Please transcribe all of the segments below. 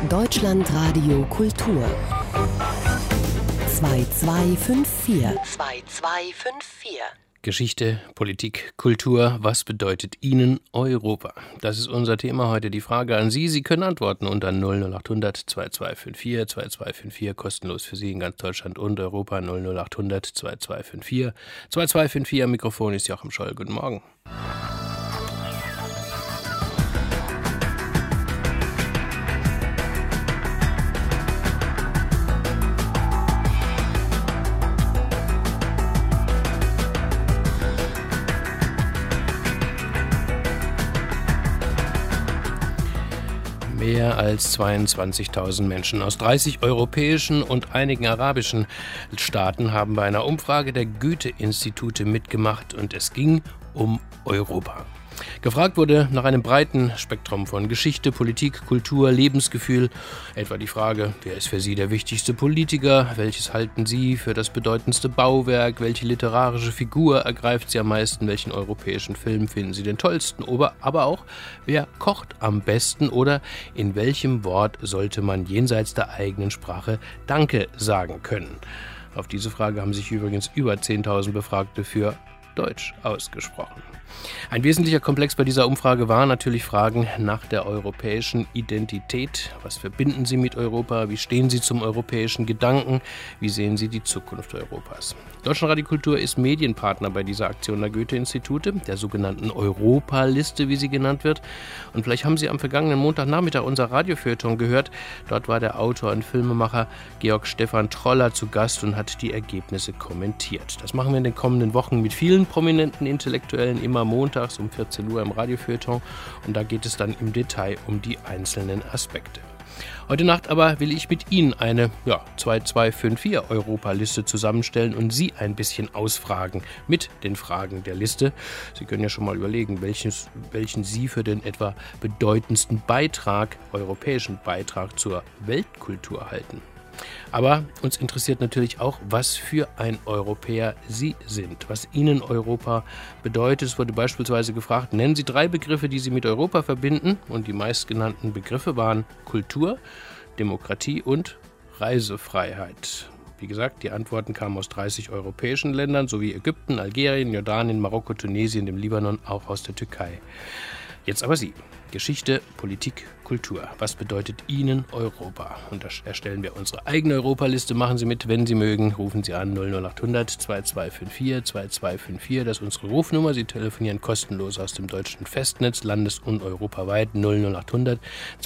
Deutschlandradio Kultur 2254. 2254. Geschichte, Politik, Kultur, was bedeutet Ihnen Europa? Das ist unser Thema heute. Die Frage an Sie. Sie können antworten unter 00800 2254 2254, kostenlos für Sie in ganz Deutschland und Europa. 00800 2254 2254. Am Mikrofon ist Joachim Scholl. Guten Morgen. Mehr als 22.000 Menschen aus 30 europäischen und einigen arabischen Staaten haben bei einer Umfrage der Goethe-Institute mitgemacht und es ging um Europa. Gefragt wurde nach einem breiten Spektrum von Geschichte, Politik, Kultur, Lebensgefühl. Etwa die Frage, wer ist für Sie der wichtigste Politiker? Welches halten Sie für das bedeutendste Bauwerk? Welche literarische Figur ergreift Sie am meisten? Welchen europäischen Film finden Sie den tollsten? Aber auch, wer kocht am besten? Oder in welchem Wort sollte man jenseits der eigenen Sprache Danke sagen können? Auf diese Frage haben sich übrigens über 10.000 Befragte für Deutsch ausgesprochen. Ein wesentlicher Komplex bei dieser Umfrage waren natürlich Fragen nach der europäischen Identität. Was verbinden Sie mit Europa? Wie stehen Sie zum europäischen Gedanken? Wie sehen Sie die Zukunft Europas? Deutschlandradio Kultur ist Medienpartner bei dieser Aktion der Goethe-Institute, der sogenannten Europaliste, wie sie genannt wird. Und vielleicht haben Sie am vergangenen Montagnachmittag unser Radiofeuilleton gehört. Dort war der Autor und Filmemacher Georg Stefan Troller zu Gast und hat die Ergebnisse kommentiert. Das machen wir in den kommenden Wochen mit vielen prominenten Intellektuellen, immer montags um 14 Uhr im Radiofeuilleton. Und da geht es dann im Detail um die einzelnen Aspekte. Heute Nacht aber will ich mit Ihnen eine 2254 Europaliste zusammenstellen und Sie ein bisschen ausfragen mit den Fragen der Liste. Sie können ja schon mal überlegen, welchen Sie für den etwa bedeutendsten europäischen Beitrag zur Weltkultur halten. Aber uns interessiert natürlich auch, was für ein Europäer Sie sind, was Ihnen Europa bedeutet. Es wurde beispielsweise gefragt, nennen Sie 3 Begriffe, die Sie mit Europa verbinden. Und die meistgenannten Begriffe waren Kultur, Demokratie und Reisefreiheit. Wie gesagt, die Antworten kamen aus 30 europäischen Ländern sowie Ägypten, Algerien, Jordanien, Marokko, Tunesien, dem Libanon, auch aus der Türkei. Jetzt aber Sie. Geschichte, Politik, Kultur. Was bedeutet Ihnen Europa? Und da erstellen wir unsere eigene Europaliste. Machen Sie mit, wenn Sie mögen. Rufen Sie an 00800 2254 2254. Das ist unsere Rufnummer. Sie telefonieren kostenlos aus dem deutschen Festnetz, landes- und europaweit 00800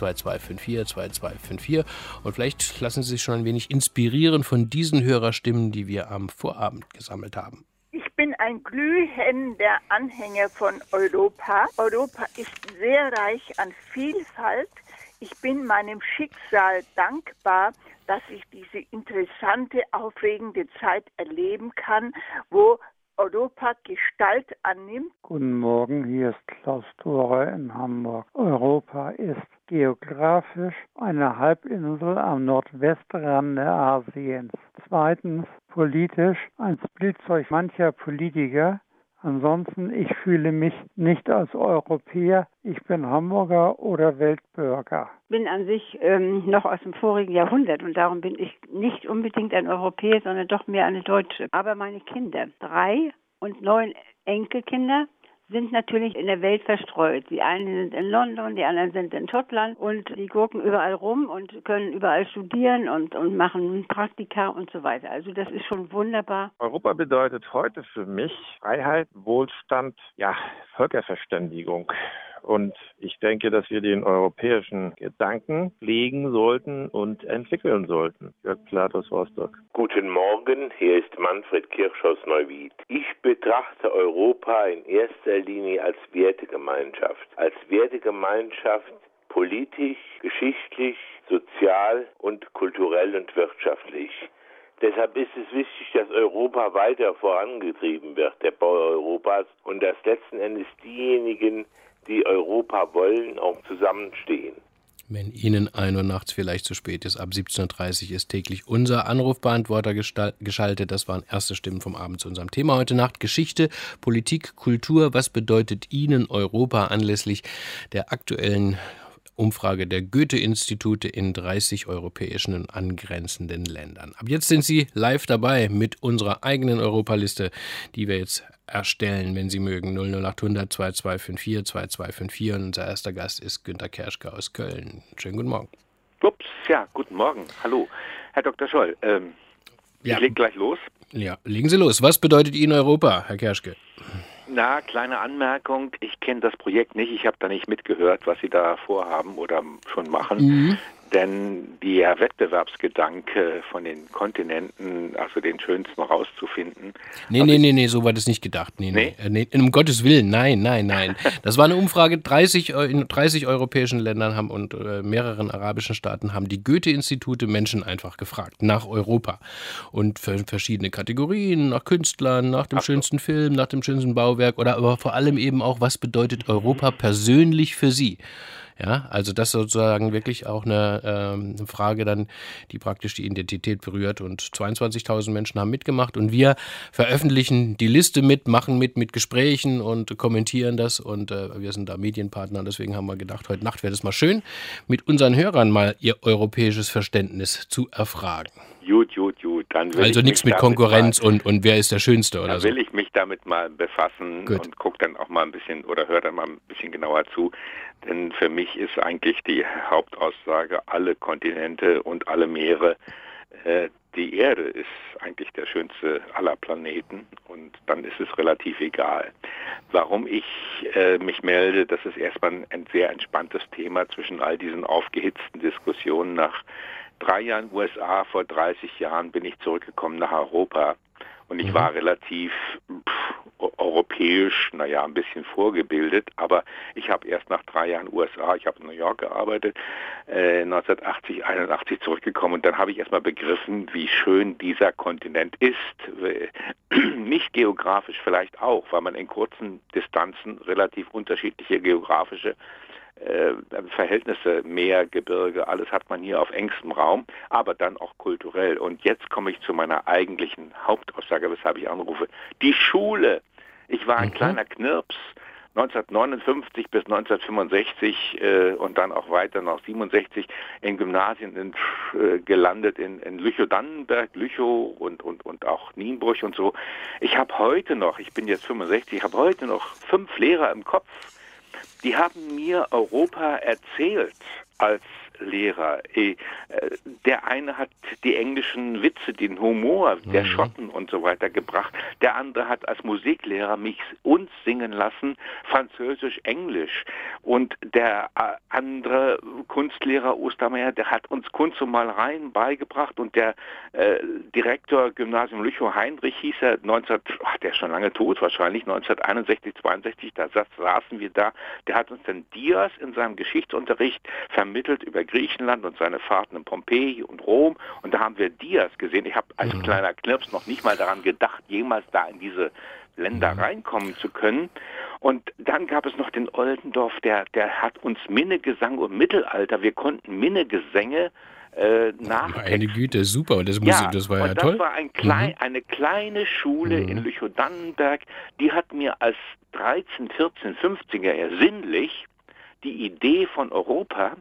2254 2254. Und vielleicht lassen Sie sich schon ein wenig inspirieren von diesen Hörerstimmen, die wir am Vorabend gesammelt haben. Ich bin ein glühender Anhänger von Europa. Europa ist sehr reich an Vielfalt. Ich bin meinem Schicksal dankbar, dass ich diese interessante, aufregende Zeit erleben kann, wo Europa Gestalt annimmt. Guten Morgen, hier ist Klaus Thore in Hamburg. Europa ist geografisch eine Halbinsel am Nordwestrande Asiens. Zweitens, politisch ein Spielzeug mancher Politiker. Ansonsten, ich fühle mich nicht als Europäer. Ich bin Hamburger oder Weltbürger. Ich bin an sich noch aus dem vorigen Jahrhundert und darum bin ich nicht unbedingt ein Europäer, sondern doch mehr eine Deutsche. Aber meine Kinder, 3 und 9 Enkelkinder, sind natürlich in der Welt verstreut. Die einen sind in London, die anderen sind in Schottland und die gurken überall rum und können überall studieren und machen Praktika und so weiter. Also das ist schon wunderbar. Europa bedeutet heute für mich Freiheit, Wohlstand, Völkerverständigung. Und ich denke, dass wir den europäischen Gedanken pflegen sollten und entwickeln sollten. Jörg Plath aus Rostock. Guten Morgen, hier ist Manfred Kirsch aus Neuwied. Ich betrachte Europa in erster Linie als Wertegemeinschaft. Als Wertegemeinschaft politisch, geschichtlich, sozial und kulturell und wirtschaftlich. Deshalb ist es wichtig, dass Europa weiter vorangetrieben wird, der Bau Europas, und dass letzten Endes diejenigen, die Europa wollen, auch zusammenstehen. Wenn Ihnen 1 Uhr nachts vielleicht zu spät ist, ab 17.30 Uhr ist täglich unser Anrufbeantworter geschaltet. Das waren erste Stimmen vom Abend zu unserem Thema heute Nacht. Geschichte, Politik, Kultur. Was bedeutet Ihnen Europa anlässlich der aktuellen Umfrage der Goethe-Institute in 30 europäischen und angrenzenden Ländern. Ab jetzt sind Sie live dabei mit unserer eigenen Europaliste, die wir jetzt erstellen, wenn Sie mögen. 00800 2254 2254. Und unser erster Gast ist Günter Kerschke aus Köln. Schönen guten Morgen. Ups, ja, guten Morgen. Hallo. Herr Dr. Scholl, ich leg gleich los. Ja, legen Sie los. Was bedeutet Ihnen Europa, Herr Kerschke? Na, kleine Anmerkung. Ich kenne das Projekt nicht. Ich habe da nicht mitgehört, was Sie da vorhaben oder schon machen. Denn der Wettbewerbsgedanke von den Kontinenten, also den schönsten rauszufinden. Nee, so war das nicht gedacht. Nee. Um Gottes Willen, nein. Das war eine Umfrage, in 30 europäischen Ländern und mehreren arabischen Staaten haben die Goethe-Institute Menschen einfach gefragt, nach Europa. Und für verschiedene Kategorien, nach Künstlern, nach dem schönsten Film, nach dem schönsten Bauwerk oder aber vor allem eben auch, was bedeutet Europa persönlich für Sie? Ja, also das sozusagen wirklich auch eine Frage dann, die praktisch die Identität berührt. Und 22.000 Menschen haben mitgemacht und wir veröffentlichen die Liste machen mit Gesprächen und kommentieren das. Und wir sind da Medienpartner und deswegen haben wir gedacht, heute Nacht wäre es mal schön, mit unseren Hörern mal ihr europäissch Verständnis zu erfragen. Gut. Dann will also nichts mit Konkurrenz und wer ist der Schönste oder so. Dann will ich mich damit mal befassen und gucke dann auch mal ein bisschen oder höre dann mal ein bisschen genauer zu. Denn für mich ist eigentlich die Hauptaussage, alle Kontinente und alle Meere, die Erde ist eigentlich der schönste aller Planeten und dann ist es relativ egal. Warum ich mich melde, das ist erstmal ein sehr entspanntes Thema zwischen all diesen aufgehitzten Diskussionen. Nach 3 Jahren USA, vor 30 Jahren bin ich zurückgekommen nach Europa und ich war relativ europäisch, ein bisschen vorgebildet, aber ich habe erst nach 3 Jahren USA, ich habe in New York gearbeitet, 1980, 81 zurückgekommen und dann habe ich erstmal begriffen, wie schön dieser Kontinent ist. Nicht geografisch vielleicht auch, weil man in kurzen Distanzen relativ unterschiedliche geografische Verhältnisse, Meer, Gebirge, alles hat man hier auf engstem Raum, aber dann auch kulturell. Und jetzt komme ich zu meiner eigentlichen Hauptaussage, weshalb ich anrufe. Die Schule. Ich war ein kleiner Knirps, 1959 bis 1965 und dann auch weiter nach 67 in Gymnasien gelandet in Lüchow-Dannenberg, Lüchow und auch Nienburg und so. Ich habe heute noch, ich bin jetzt 65, ich habe heute noch 5 Lehrer im Kopf, die haben mir Europa erzählt als Lehrer. Der eine hat die englischen Witze, den Humor der Schotten und so weiter gebracht. Der andere hat als Musiklehrer uns singen lassen, Französisch, Englisch. Und der andere Kunstlehrer Ostermeier, der hat uns Kunst und Malereien beigebracht. Und der Direktor Gymnasium Lüchow, Heinrich hieß er, der ist schon lange tot wahrscheinlich, 1961, 62, da saßen wir da. Der hat uns dann Dias in seinem Geschichtsunterricht vermittelt über Griechenland und seine Fahrten in Pompeji und Rom. Und da haben wir Dias gesehen. Ich habe als kleiner Knirps noch nicht mal daran gedacht, jemals da in diese Länder reinkommen zu können. Und dann gab es noch den Oldendorf, der hat uns Minnegesang im Mittelalter, wir konnten Minnegesänge nachdenken. Meine Güte, super. Und das war ja toll. Das war eine kleine Schule in Lüchow-Dannenberg, die hat mir als 13, 14, 15er sinnlich die Idee von Europa,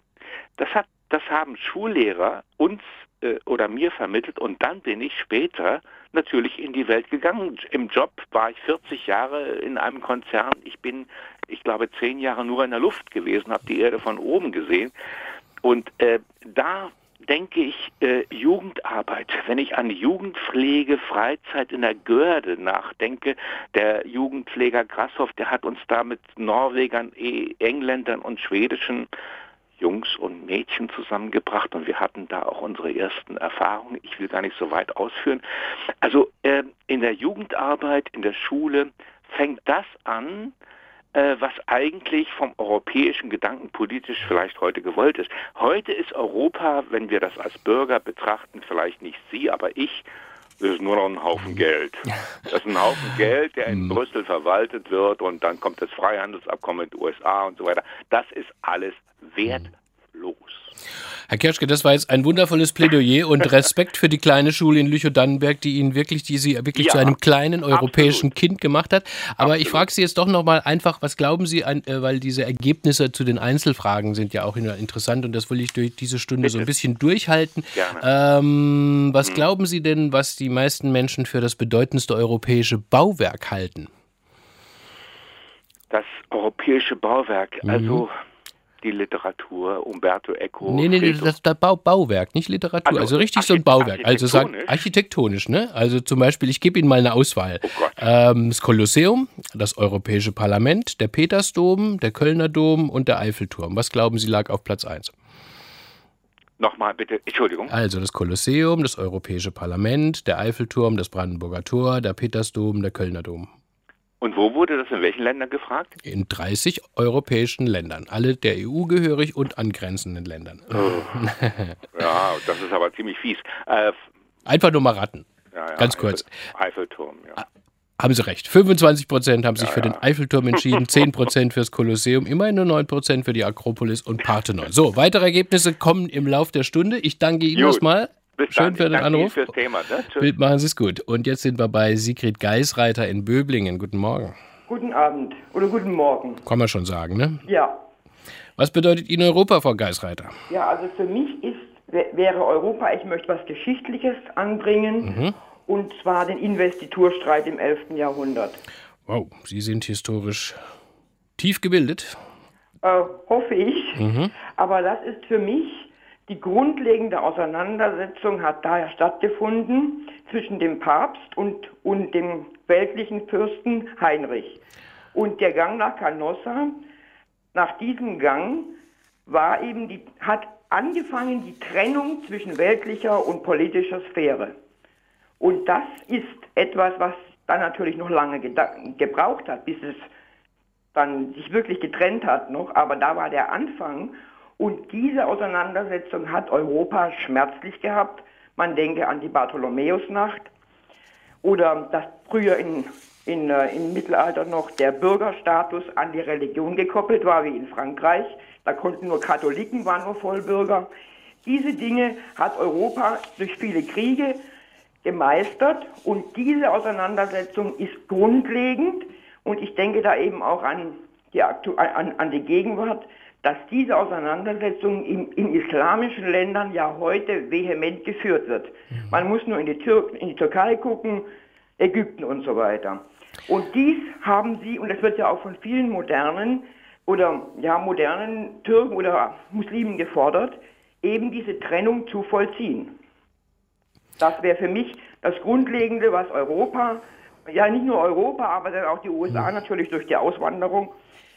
das haben Schullehrer uns oder mir vermittelt und dann bin ich später natürlich in die Welt gegangen. Im Job war ich 40 Jahre in einem Konzern. Ich glaube, 10 Jahre nur in der Luft gewesen, habe die Erde von oben gesehen. Und da denke ich, Jugendarbeit, wenn ich an Jugendpflege, Freizeit in der Görde nachdenke, der Jugendpfleger Grasshoff, der hat uns da mit Norwegern, Engländern und schwedischen Jungs und Mädchen zusammengebracht und wir hatten da auch unsere ersten Erfahrungen. Ich will gar nicht so weit ausführen. Also in der Jugendarbeit, in der Schule fängt das an, was eigentlich vom europäischen Gedanken politisch vielleicht heute gewollt ist. Heute ist Europa, wenn wir das als Bürger betrachten, vielleicht nicht Sie, aber ich, das ist nur noch ein Haufen Geld. Das ist ein Haufen Geld, der in Brüssel verwaltet wird und dann kommt das Freihandelsabkommen mit den USA und so weiter. Das ist alles wertlos. Herr Kirschke, das war jetzt ein wundervolles Plädoyer und Respekt für die kleine Schule in Lüchow-Dannenberg, die Sie wirklich zu einem kleinen europäischen Kind gemacht hat. Aber ich frage Sie jetzt doch nochmal einfach, was glauben Sie, weil diese Ergebnisse zu den Einzelfragen sind ja auch interessant und das will ich durch diese Stunde so ein bisschen durchhalten. Was glauben Sie denn, was die meisten Menschen für das bedeutendste europäische Bauwerk halten? Das europäische Bauwerk, also die Literatur, Umberto Eco. Nee, das Bauwerk, nicht Literatur. Also richtig so ein Bauwerk. Also sagt architektonisch, ne? Also zum Beispiel, ich gebe Ihnen mal eine Auswahl. Das Kolosseum, das Europäische Parlament, der Petersdom, der Kölner Dom und der Eiffelturm. Was glauben Sie lag auf Platz 1? Nochmal bitte, Entschuldigung. Also das Kolosseum, das Europäische Parlament, der Eiffelturm, das Brandenburger Tor, der Petersdom, der Kölner Dom. Und wo wurde das in welchen Ländern gefragt? In 30 europäischen Ländern. Alle der EU gehörig und angrenzenden Ländern. Ja, das ist aber ziemlich fies. Einfach nur mal raten. Ja, ganz kurz. Eiffelturm, ja. Haben Sie recht. 25% haben sich für den Eiffelturm entschieden, 10% fürs Kolosseum, immerhin nur 9% für die Akropolis und Parthenon. So, weitere Ergebnisse kommen im Lauf der Stunde. Ich danke Ihnen erstmal. Schön für den Anruf. Fürs Thema, ne? Bild, machen Sie es gut. Und jetzt sind wir bei Sigrid Geisreiter in Böblingen. Guten Morgen. Guten Abend oder guten Morgen. Kann man schon sagen, ne? Ja. Was bedeutet Ihnen Europa, Frau Geisreiter? Ja, also für mich wäre Europa, ich möchte was Geschichtliches anbringen, und zwar den Investiturstreit im 11. Jahrhundert. Wow, Sie sind historisch tief gebildet. Hoffe ich. Aber das ist für mich die grundlegende Auseinandersetzung hat da stattgefunden zwischen dem Papst und dem weltlichen Fürsten Heinrich. Und der Gang nach Canossa, nach diesem Gang hat angefangen die Trennung zwischen weltlicher und politischer Sphäre. Und das ist etwas, was dann natürlich noch lange gebraucht hat, bis es dann sich wirklich getrennt hat noch. Aber da war der Anfang. Und diese Auseinandersetzung hat Europa schmerzlich gehabt. Man denke an die Bartholomäusnacht oder dass früher im Mittelalter noch der Bürgerstatus an die Religion gekoppelt war, wie in Frankreich. Da konnten nur Katholiken, waren nur Vollbürger. Diese Dinge hat Europa durch viele Kriege gemeistert und diese Auseinandersetzung ist grundlegend. Und ich denke da eben auch an die Gegenwart, dass diese Auseinandersetzung in islamischen Ländern ja heute vehement geführt wird. Man muss nur in die Türkei gucken, Ägypten und so weiter. Und dies haben sie, und das wird ja auch von vielen modernen Türken oder Muslimen gefordert, eben diese Trennung zu vollziehen. Das wäre für mich das Grundlegende, was Europa, ja nicht nur Europa, aber dann auch die USA natürlich durch die Auswanderung,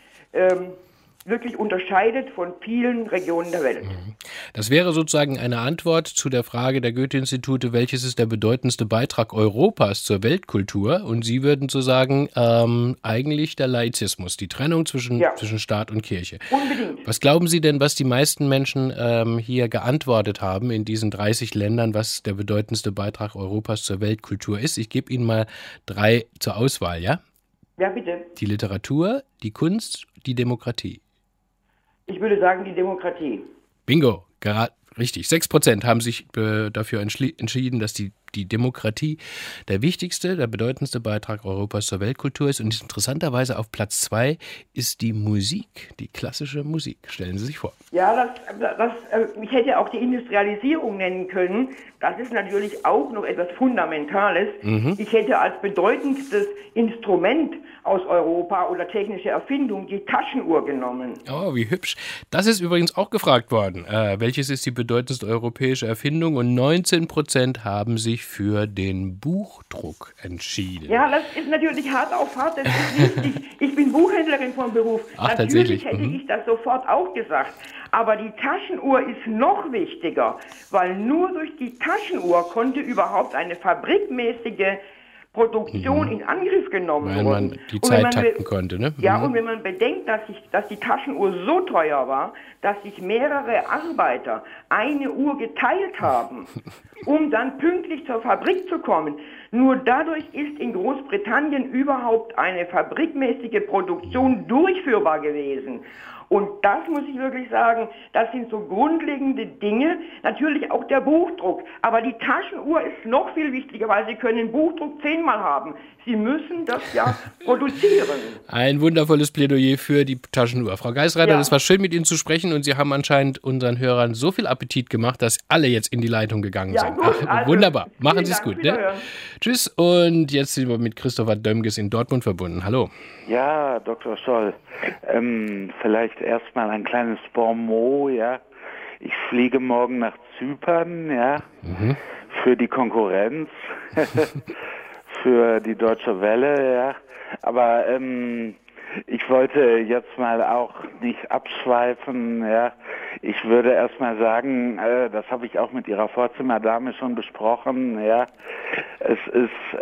wirklich unterscheidet von vielen Regionen der Welt. Das wäre sozusagen eine Antwort zu der Frage der Goethe-Institute, welches ist der bedeutendste Beitrag Europas zur Weltkultur? Und Sie würden so sagen, eigentlich der Laizismus, die Trennung zwischen Staat und Kirche. Unbedingt. Was glauben Sie denn, was die meisten Menschen hier geantwortet haben in diesen 30 Ländern, was der bedeutendste Beitrag Europas zur Weltkultur ist? Ich gebe Ihnen mal 3 zur Auswahl, ja? Ja, bitte. Die Literatur, die Kunst, die Demokratie. Ich würde sagen, die Demokratie. Bingo, richtig. 6% haben sich dafür entschieden, dass die Demokratie der wichtigste, der bedeutendste Beitrag Europas zur Weltkultur ist. Und interessanterweise auf Platz 2 ist die Musik, die klassische Musik. Stellen Sie sich vor. Ja, ich hätte auch die Industrialisierung nennen können. Das ist natürlich auch noch etwas Fundamentales. Ich hätte als bedeutendstes Instrument aus Europa oder technische Erfindung die Taschenuhr genommen. Oh, wie hübsch. Das ist übrigens auch gefragt worden. Welches ist die bedeutendste europäische Erfindung? Und 19% haben sich für den Buchdruck entschieden. Ja, das ist natürlich hart auf hart. Das ist wichtig. Ich bin Buchhändlerin von Beruf. Ach, natürlich hätte ich das sofort auch gesagt. Aber die Taschenuhr ist noch wichtiger, weil nur durch die Taschenuhr konnte überhaupt eine fabrikmäßige Produktion in Angriff genommen werden. Weil man die Zeit takten konnte, ne? Ja, und wenn man bedenkt, dass die Taschenuhr so teuer war, dass sich mehrere Arbeiter eine Uhr geteilt haben, um dann pünktlich zur Fabrik zu kommen. Nur dadurch ist in Großbritannien überhaupt eine fabrikmäßige Produktion durchführbar gewesen. Und das muss ich wirklich sagen, das sind so grundlegende Dinge. Natürlich auch der Buchdruck. Aber die Taschenuhr ist noch viel wichtiger, weil Sie können den Buchdruck 10-mal haben. Sie müssen das ja produzieren. Ein wundervolles Plädoyer für die Taschenuhr. Frau Geisreiter, das war schön, mit Ihnen zu sprechen. Und Sie haben anscheinend unseren Hörern so viel Appetit gemacht, dass alle jetzt in die Leitung gegangen sind. Gut, also, wunderbar. Machen Sie es gut. Ne? Tschüss. Und jetzt sind wir mit Christopher Dömges in Dortmund verbunden. Hallo. Ja, Dr. Scholl. Vielleicht erstmal ein kleines Bonmot, ja. Ich fliege morgen nach Zypern, ja, für die Konkurrenz, für die Deutsche Welle, ja. Aber ich wollte jetzt mal auch nicht abschweifen, ja. Ich würde erstmal sagen, das habe ich auch mit Ihrer Vorzimmerdame schon besprochen, ja. Es ist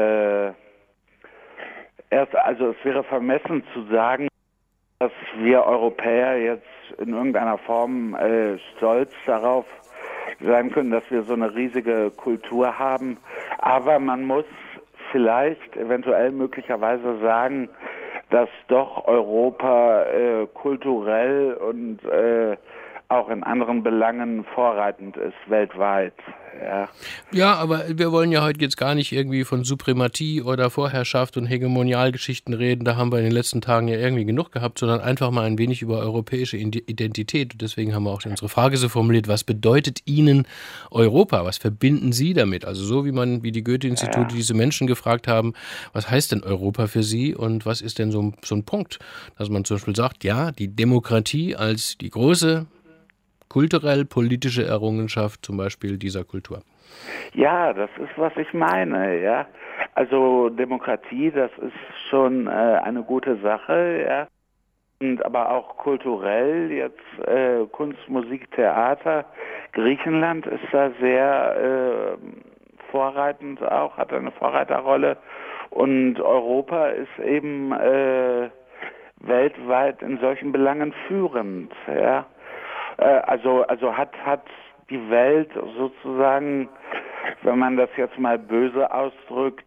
es wäre vermessen zu sagen, dass wir Europäer jetzt in irgendeiner Form stolz darauf sein können, dass wir so eine riesige Kultur haben. Aber man muss vielleicht eventuell möglicherweise sagen, dass doch Europa kulturell und auch in anderen Belangen vorreitend ist, weltweit. Ja, aber wir wollen ja heute jetzt gar nicht irgendwie von Suprematie oder Vorherrschaft und Hegemonialgeschichten reden. Da haben wir in den letzten Tagen ja irgendwie genug gehabt, sondern einfach mal ein wenig über europäische Identität. Und deswegen haben wir auch unsere Frage so formuliert: Was bedeutet Ihnen Europa? Was verbinden Sie damit? Also so wie die Goethe-Institute diese Menschen gefragt haben, was heißt denn Europa für Sie und was ist denn so ein Punkt, dass man zum Beispiel sagt, ja, die Demokratie als die große kulturell-politische Errungenschaft zum Beispiel dieser Kultur. Ja, das ist, was ich meine, ja. Also Demokratie, das ist schon eine gute Sache, ja. Und aber auch kulturell, jetzt Kunst, Musik, Theater. Griechenland ist da sehr vorreitend auch, hat eine Vorreiterrolle. Und Europa ist eben weltweit in solchen Belangen führend, ja. Also hat die Welt sozusagen, wenn man das jetzt mal böse ausdrückt,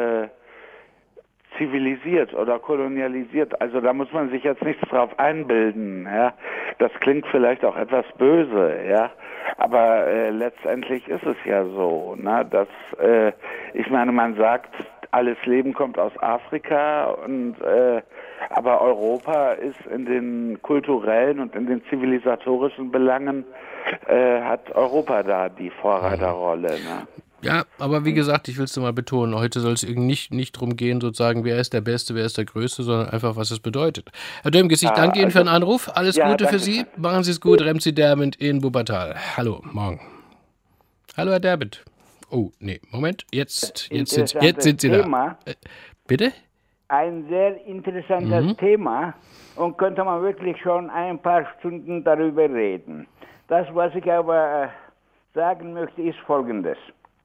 zivilisiert oder kolonialisiert. Also da muss man sich jetzt nichts drauf einbilden. Ja, das klingt vielleicht auch etwas böse, ja, aber letztendlich ist es ja so, ne, dass ich meine, man sagt, alles Leben kommt aus Afrika und aber Europa ist in den kulturellen und in den zivilisatorischen Belangen hat Europa da die Vorreiterrolle. Ne? Ja, aber wie gesagt, ich will es nur mal betonen, heute soll es nicht darum gehen, sozusagen, wer ist der Beste, wer ist der Größte, sondern einfach, was es bedeutet. Herr Dömges, ich danke Ihnen für den Anruf. Alles Gute für Sie. Machen Sie es gut. Remzi Derbent in Wuppertal. Hallo, morgen. Hallo, Herr Derbent. Oh, nee, Moment. Jetzt sind Sie da. Bitte? Ein sehr interessantes Thema und könnte man wirklich schon ein paar Stunden darüber reden. Das, was ich aber sagen möchte, ist Folgendes.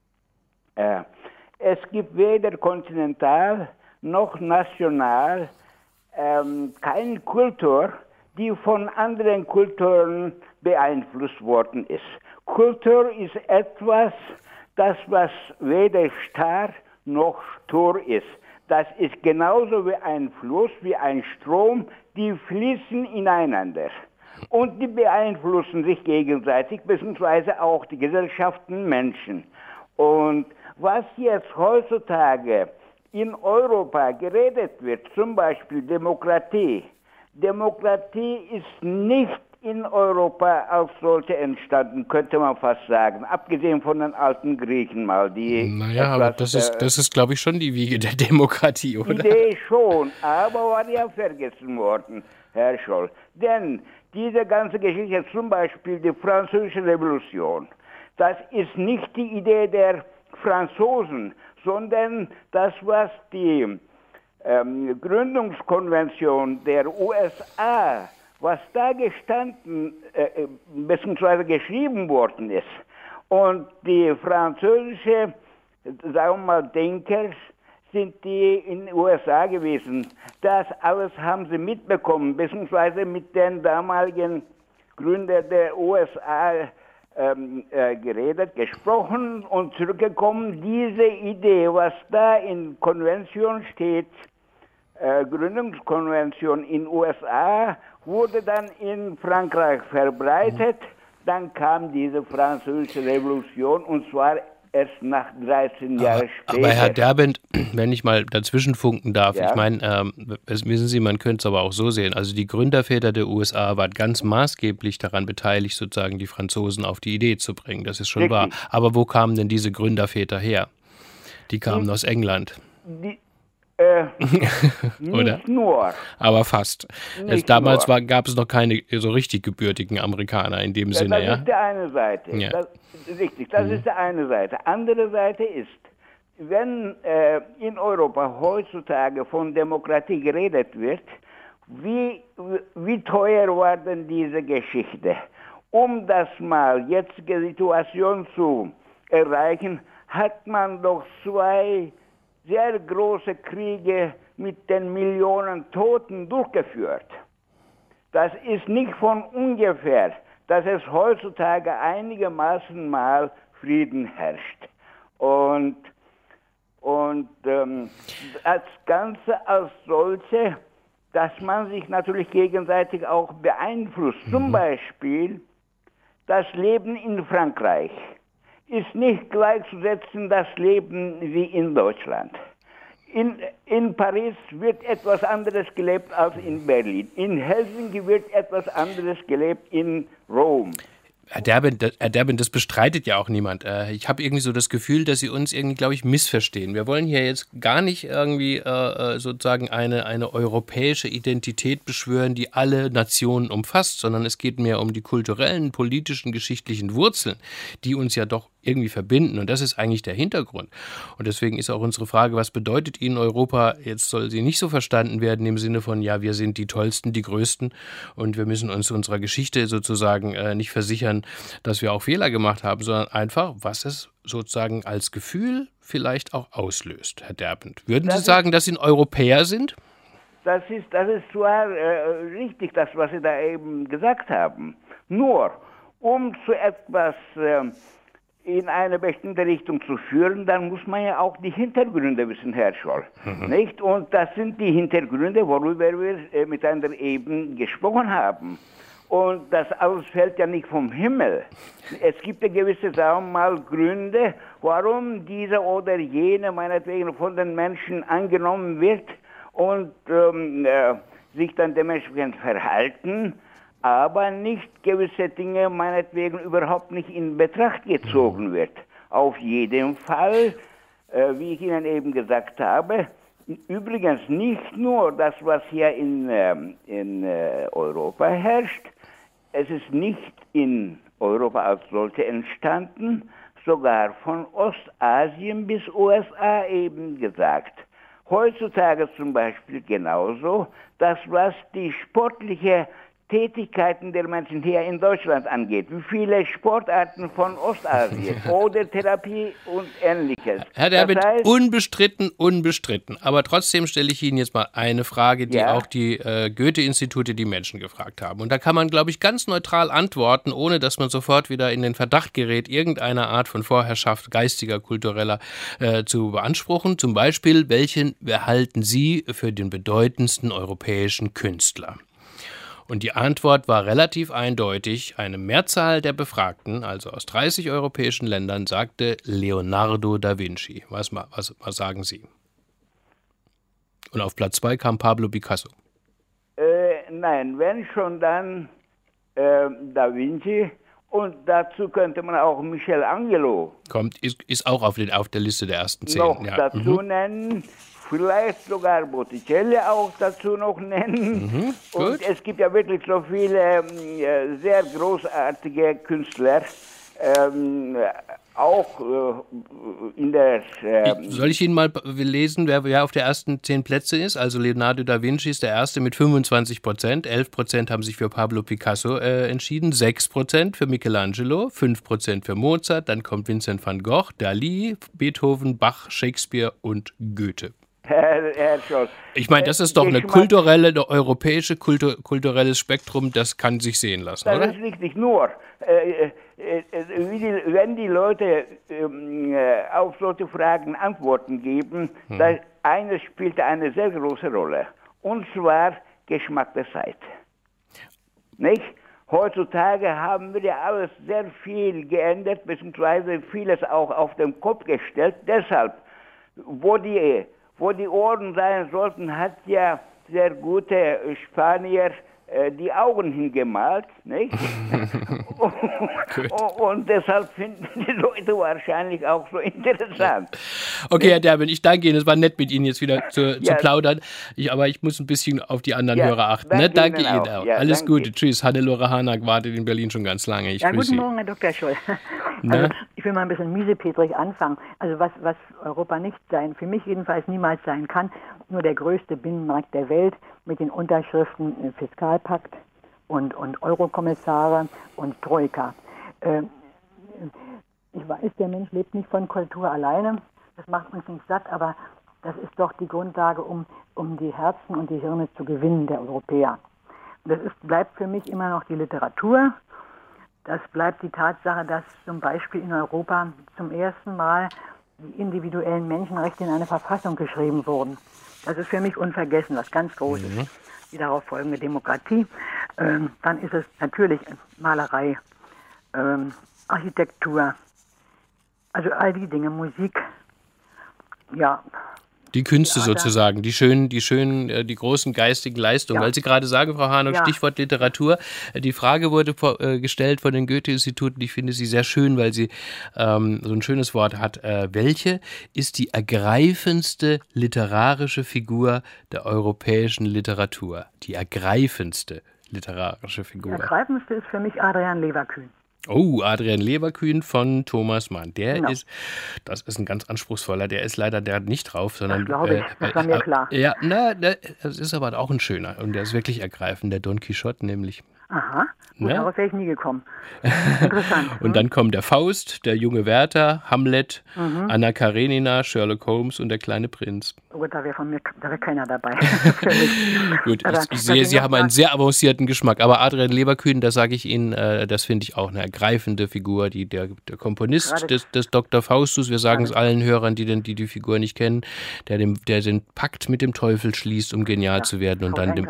Es gibt weder kontinental noch national keine Kultur, die von anderen Kulturen beeinflusst worden ist. Kultur ist etwas, das was weder starr noch stur ist. Das ist genauso wie ein Fluss, wie ein Strom, die fließen ineinander. Und die beeinflussen sich gegenseitig, beziehungsweise auch die Gesellschaften, Menschen. Und was jetzt heutzutage in Europa geredet wird, zum Beispiel Demokratie. Demokratie ist nicht in Europa als solche entstanden, könnte man fast sagen. Abgesehen von den alten Griechen mal. Naja, aber das ist, glaube ich, schon die Wiege der Demokratie, oder? Idee schon, aber war ja vergessen worden, Herr Scholl. Denn diese ganze Geschichte, zum Beispiel die Französische Revolution, das ist nicht die Idee der Franzosen, sondern das, was die Gründungskonvention der USA, was da gestanden bzw. geschrieben worden ist. Und die französische, sagen wir mal, Denker sind die in den USA gewesen. Das alles haben sie mitbekommen, beziehungsweise mit den damaligen Gründern der USA geredet, gesprochen und zurückgekommen. Diese Idee, was da in Konvention steht, Gründungskonvention in USA wurde dann in Frankreich verbreitet. Dann kam diese französische Revolution und zwar erst nach 13 Jahren später. Aber Herr Derbent, wenn ich mal dazwischen funken darf, ich meine, wissen Sie, man könnte es aber auch so sehen, also die Gründerväter der USA waren ganz maßgeblich daran beteiligt, sozusagen die Franzosen auf die Idee zu bringen, das ist schon wahr. Aber wo kamen denn diese Gründerväter her? Die kamen aus England. Oder? Nicht nur. Aber fast. Damals gab es noch keine so richtig gebürtigen Amerikaner in dem Sinne. Das ist die eine Seite. Ja. Das ist die eine Seite. Andere Seite ist, wenn in Europa heutzutage von Demokratie geredet wird, wie teuer war denn diese Geschichte? Um das mal jetzige Situation zu erreichen, hat man doch 2 sehr große Kriege mit den Millionen Toten durchgeführt. Das ist nicht von ungefähr, dass es heutzutage einigermaßen mal Frieden herrscht. Und das Ganze als solche, dass man sich natürlich gegenseitig auch beeinflusst. Zum Beispiel das Leben in Frankreich ist nicht gleichzusetzen das Leben wie in Deutschland. In Paris wird etwas anderes gelebt als in Berlin. In Helsinki wird etwas anderes gelebt in Rom. Herr Derbent, das bestreitet ja auch niemand. Ich habe irgendwie so das Gefühl, dass Sie uns irgendwie, glaube ich, missverstehen. Wir wollen hier jetzt gar nicht irgendwie sozusagen eine europäische Identität beschwören, die alle Nationen umfasst, sondern es geht mehr um die kulturellen, politischen, geschichtlichen Wurzeln, die uns ja doch irgendwie verbinden. Und das ist eigentlich der Hintergrund. Und deswegen ist auch unsere Frage, was bedeutet Ihnen Europa? Jetzt soll sie nicht so verstanden werden im Sinne von, ja, wir sind die Tollsten, die Größten und wir müssen uns unserer Geschichte sozusagen nicht versichern, dass wir auch Fehler gemacht haben, sondern einfach, was es sozusagen als Gefühl vielleicht auch auslöst, Herr Derbent. Würden Sie sagen, dass Sie ein Europäer sind? Das ist zwar richtig, das, was Sie da eben gesagt haben. Nur, um zu etwas in eine bestimmte Richtung zu führen, dann muss man ja auch die Hintergründe wissen, Herr Scholl. Nicht? Und das sind die Hintergründe, worüber wir miteinander eben gesprochen haben. Und das alles fällt ja nicht vom Himmel. Es gibt ja gewisse, sagen wir mal, Gründe, warum diese oder jene meinetwegen von den Menschen angenommen wird und sich dann dementsprechend verhalten, aber nicht gewisse Dinge meinetwegen überhaupt nicht in Betracht gezogen wird. Auf jeden Fall, wie ich Ihnen eben gesagt habe, übrigens nicht nur das, was hier in Europa herrscht, es ist nicht in Europa als solche entstanden, sogar von Ostasien bis USA eben gesagt. Heutzutage zum Beispiel genauso, das was die sportliche Tätigkeiten der Menschen hier in Deutschland angeht, wie viele Sportarten von Ostasien oder Therapie und Ähnliches. Herr Derbent, unbestritten. Aber trotzdem stelle ich Ihnen jetzt mal eine Frage, die auch die Goethe-Institute die Menschen gefragt haben. Und da kann man, glaube ich, ganz neutral antworten, ohne dass man sofort wieder in den Verdacht gerät, irgendeine Art von Vorherrschaft geistiger, kultureller zu beanspruchen. Zum Beispiel, welchen halten Sie für den bedeutendsten europäischen Künstler? Und die Antwort war relativ eindeutig. Eine Mehrzahl der Befragten, also aus 30 europäischen Ländern, sagte Leonardo da Vinci. Was sagen Sie? Und auf Platz 2 kam Pablo Picasso. Nein, wenn schon, dann da Vinci. Und dazu könnte man auch Michelangelo. Ist auch auf der Liste der ersten 10. Noch dazu nennen. Vielleicht sogar Botticelli auch dazu noch nennen. Und es gibt ja wirklich so viele sehr großartige Künstler, auch in der... Soll ich Ihnen mal lesen, wer auf der ersten 10 Plätze ist? Also Leonardo da Vinci ist der erste mit 25%, 11% haben sich für Pablo Picasso entschieden, 6% für Michelangelo, 5% für Mozart, dann kommt Vincent van Gogh, Dali, Beethoven, Bach, Shakespeare und Goethe. Herr Scholz. Ich meine, das ist doch eine europäische kulturelles Spektrum, das kann sich sehen lassen, oder? Das ist richtig, nur wenn die Leute auf solche Fragen Antworten geben, eines spielt eine sehr große Rolle, und zwar Geschmack der Zeit. nicht? Heutzutage haben wir ja alles sehr viel geändert, beziehungsweise vieles auch auf den Kopf gestellt. Deshalb, wo die Ohren sein sollten, hat ja der gute Spanier die Augen hingemalt, nicht? und deshalb finden die Leute wahrscheinlich auch so interessant. Okay, Herr Derbin, ich danke Ihnen. Es war nett, mit Ihnen jetzt wieder zu plaudern. Aber ich muss ein bisschen auf die anderen Hörer achten. Danke Ihnen auch. Ja, alles Gute. Tschüss. Hannelore Hanak wartet in Berlin schon ganz lange. Ich grüße Sie. Guten Morgen, Herr Dr. Scholl. Also, ich will mal ein bisschen miesepetrig anfangen. Also was Europa nicht sein, für mich jedenfalls niemals sein kann, nur der größte Binnenmarkt der Welt mit den Unterschriften Fiskalpakt und Eurokommissare und Troika. Ich weiß, der Mensch lebt nicht von Kultur alleine, das macht uns nicht satt, aber das ist doch die Grundlage, um die Herzen und die Hirne zu gewinnen der Europäer. Das bleibt für mich immer noch die Literatur. Das bleibt die Tatsache, dass zum Beispiel in Europa zum ersten Mal die individuellen Menschenrechte in eine Verfassung geschrieben wurden. Das ist für mich unvergessen, was ganz Großes. Die darauf folgende Demokratie. Dann ist es natürlich Malerei, Architektur, also all die Dinge, Musik, ja. Die Künste sozusagen, die großen geistigen Leistungen. Ja. Weil Sie gerade sagen, Frau Hanak, Stichwort Literatur. Die Frage wurde gestellt von den Goethe-Instituten. Ich finde sie sehr schön, weil sie so ein schönes Wort hat. Welche ist die ergreifendste literarische Figur der europäischen Literatur? Die ergreifendste literarische Figur. Die ergreifendste ist für mich Adrian Leverkühn. Oh, Adrian Leverkühn von Thomas Mann. Das ist ein ganz anspruchsvoller, der ist leider nicht drauf, sondern. Das glaube ich, das war mir klar. Ja, das ist aber auch ein schöner und der ist wirklich ergreifend, der Don Quixote nämlich. Aha, gut, darauf wäre ich nie gekommen. Interessant. Und dann kommen der Faust, der junge Werther, Hamlet, Anna Karenina, Sherlock Holmes und der kleine Prinz. Oh, da wäre keiner dabei. Gut, ich sehe, Sie haben einen sehr avancierten Geschmack. Aber Adrian Leverkühn, da sage ich Ihnen, das finde ich auch eine ergreifende Figur, der Komponist des Dr. Faustus. Wir sagen es allen Hörern, die Figur nicht kennen, der den Pakt mit dem Teufel schließt, um genial zu werden und dann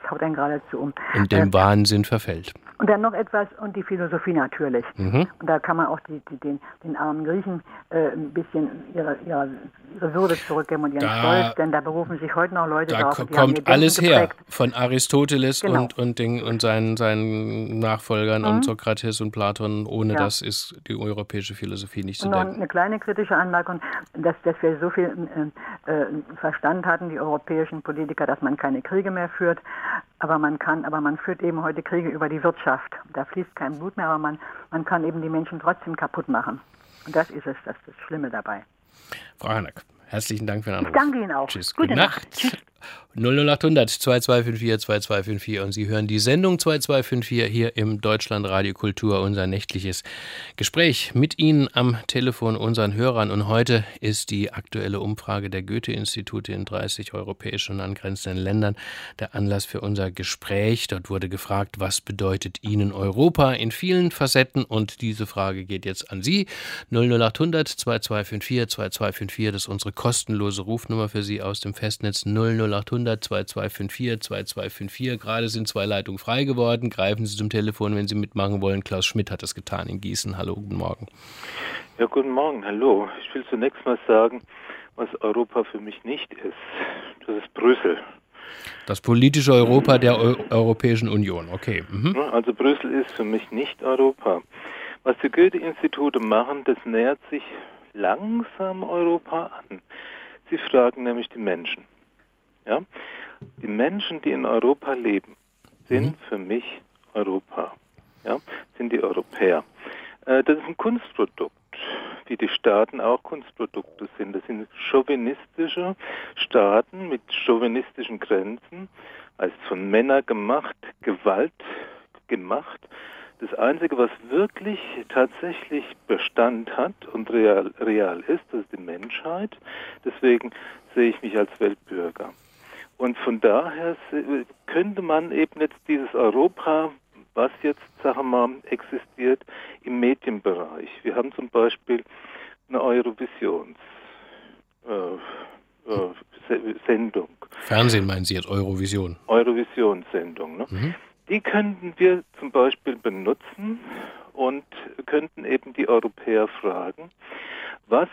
in dem Wahnsinn verfällt. Und dann noch etwas, und die Philosophie natürlich. Und da kann man auch den armen Griechen ein bisschen ihre Würde zurückgeben und ihren Stolz, denn da berufen sich heute noch Leute drauf. Da kommt alles her, von Aristoteles und seinen Nachfolgern und Sokrates und Platon. Ohne das ist die europäische Philosophie nicht zu denken. Und eine kleine kritische Anmerkung, dass wir so viel Verstand hatten, die europäischen Politiker, dass man keine Kriege mehr führt. Aber man führt eben heute Kriege über die Wirtschaft. Da fließt kein Blut mehr, aber man kann eben die Menschen trotzdem kaputt machen. Und das ist das Schlimme dabei. Frau Hanak, herzlichen Dank für den Anruf. Ich danke Ihnen auch. Tschüss, gute Nacht. Tschüss. 00800 2254 2254 und Sie hören die Sendung 2254 hier im Deutschlandradio Kultur, unser nächtliches Gespräch mit Ihnen am Telefon, unseren Hörern. Und heute ist die aktuelle Umfrage der Goethe-Institute in 30 europäischen und angrenzenden Ländern der Anlass für unser Gespräch. Dort wurde gefragt, was bedeutet Ihnen Europa in vielen Facetten? Und diese Frage geht jetzt an Sie. 00800 2254 2254, das ist unsere kostenlose Rufnummer für Sie aus dem Festnetz 00800 2254 2254. Gerade sind 2 Leitungen frei geworden. Greifen Sie zum Telefon, wenn Sie mitmachen wollen. Klaus Schmidt hat das getan in Gießen. Hallo, guten Morgen. Ja, guten Morgen, hallo. Ich will zunächst mal sagen, was Europa für mich nicht ist. Das ist Brüssel. Das politische Europa der Europäischen Union, okay. Also Brüssel ist für mich nicht Europa. Was die Goethe-Institute machen, das nähert sich langsam Europa an. Sie fragen nämlich die Menschen. Ja? Die Menschen, die in Europa leben, sind für mich Europa. Ja? Sind die Europäer. Das ist ein Kunstprodukt, wie die Staaten auch Kunstprodukte sind. Das sind chauvinistische Staaten mit chauvinistischen Grenzen, heißt von Männern gemacht, Gewalt gemacht. Das Einzige, was wirklich tatsächlich Bestand hat und real ist, das ist die Menschheit. Deswegen sehe ich mich als Weltbürger. Und von daher könnte man eben jetzt dieses Europa, was jetzt, sagen wir mal, existiert, im Medienbereich. Wir haben zum Beispiel eine Eurovisions-Sendung. Fernsehen meinen Sie jetzt, Eurovision? Eurovision-Sendung, ne? Die könnten wir zum Beispiel benutzen und könnten eben die Europäer fragen, was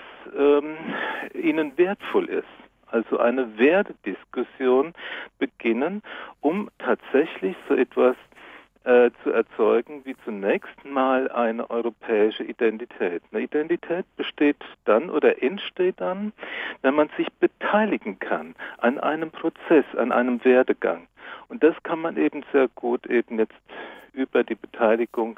ihnen wertvoll ist. Also eine Wertediskussion beginnen, um tatsächlich so etwas zu erzeugen wie zunächst mal eine europäische Identität. Eine Identität besteht dann oder entsteht dann, wenn man sich beteiligen kann an einem Prozess, an einem Werdegang. Und das kann man eben sehr gut eben jetzt über die Beteiligung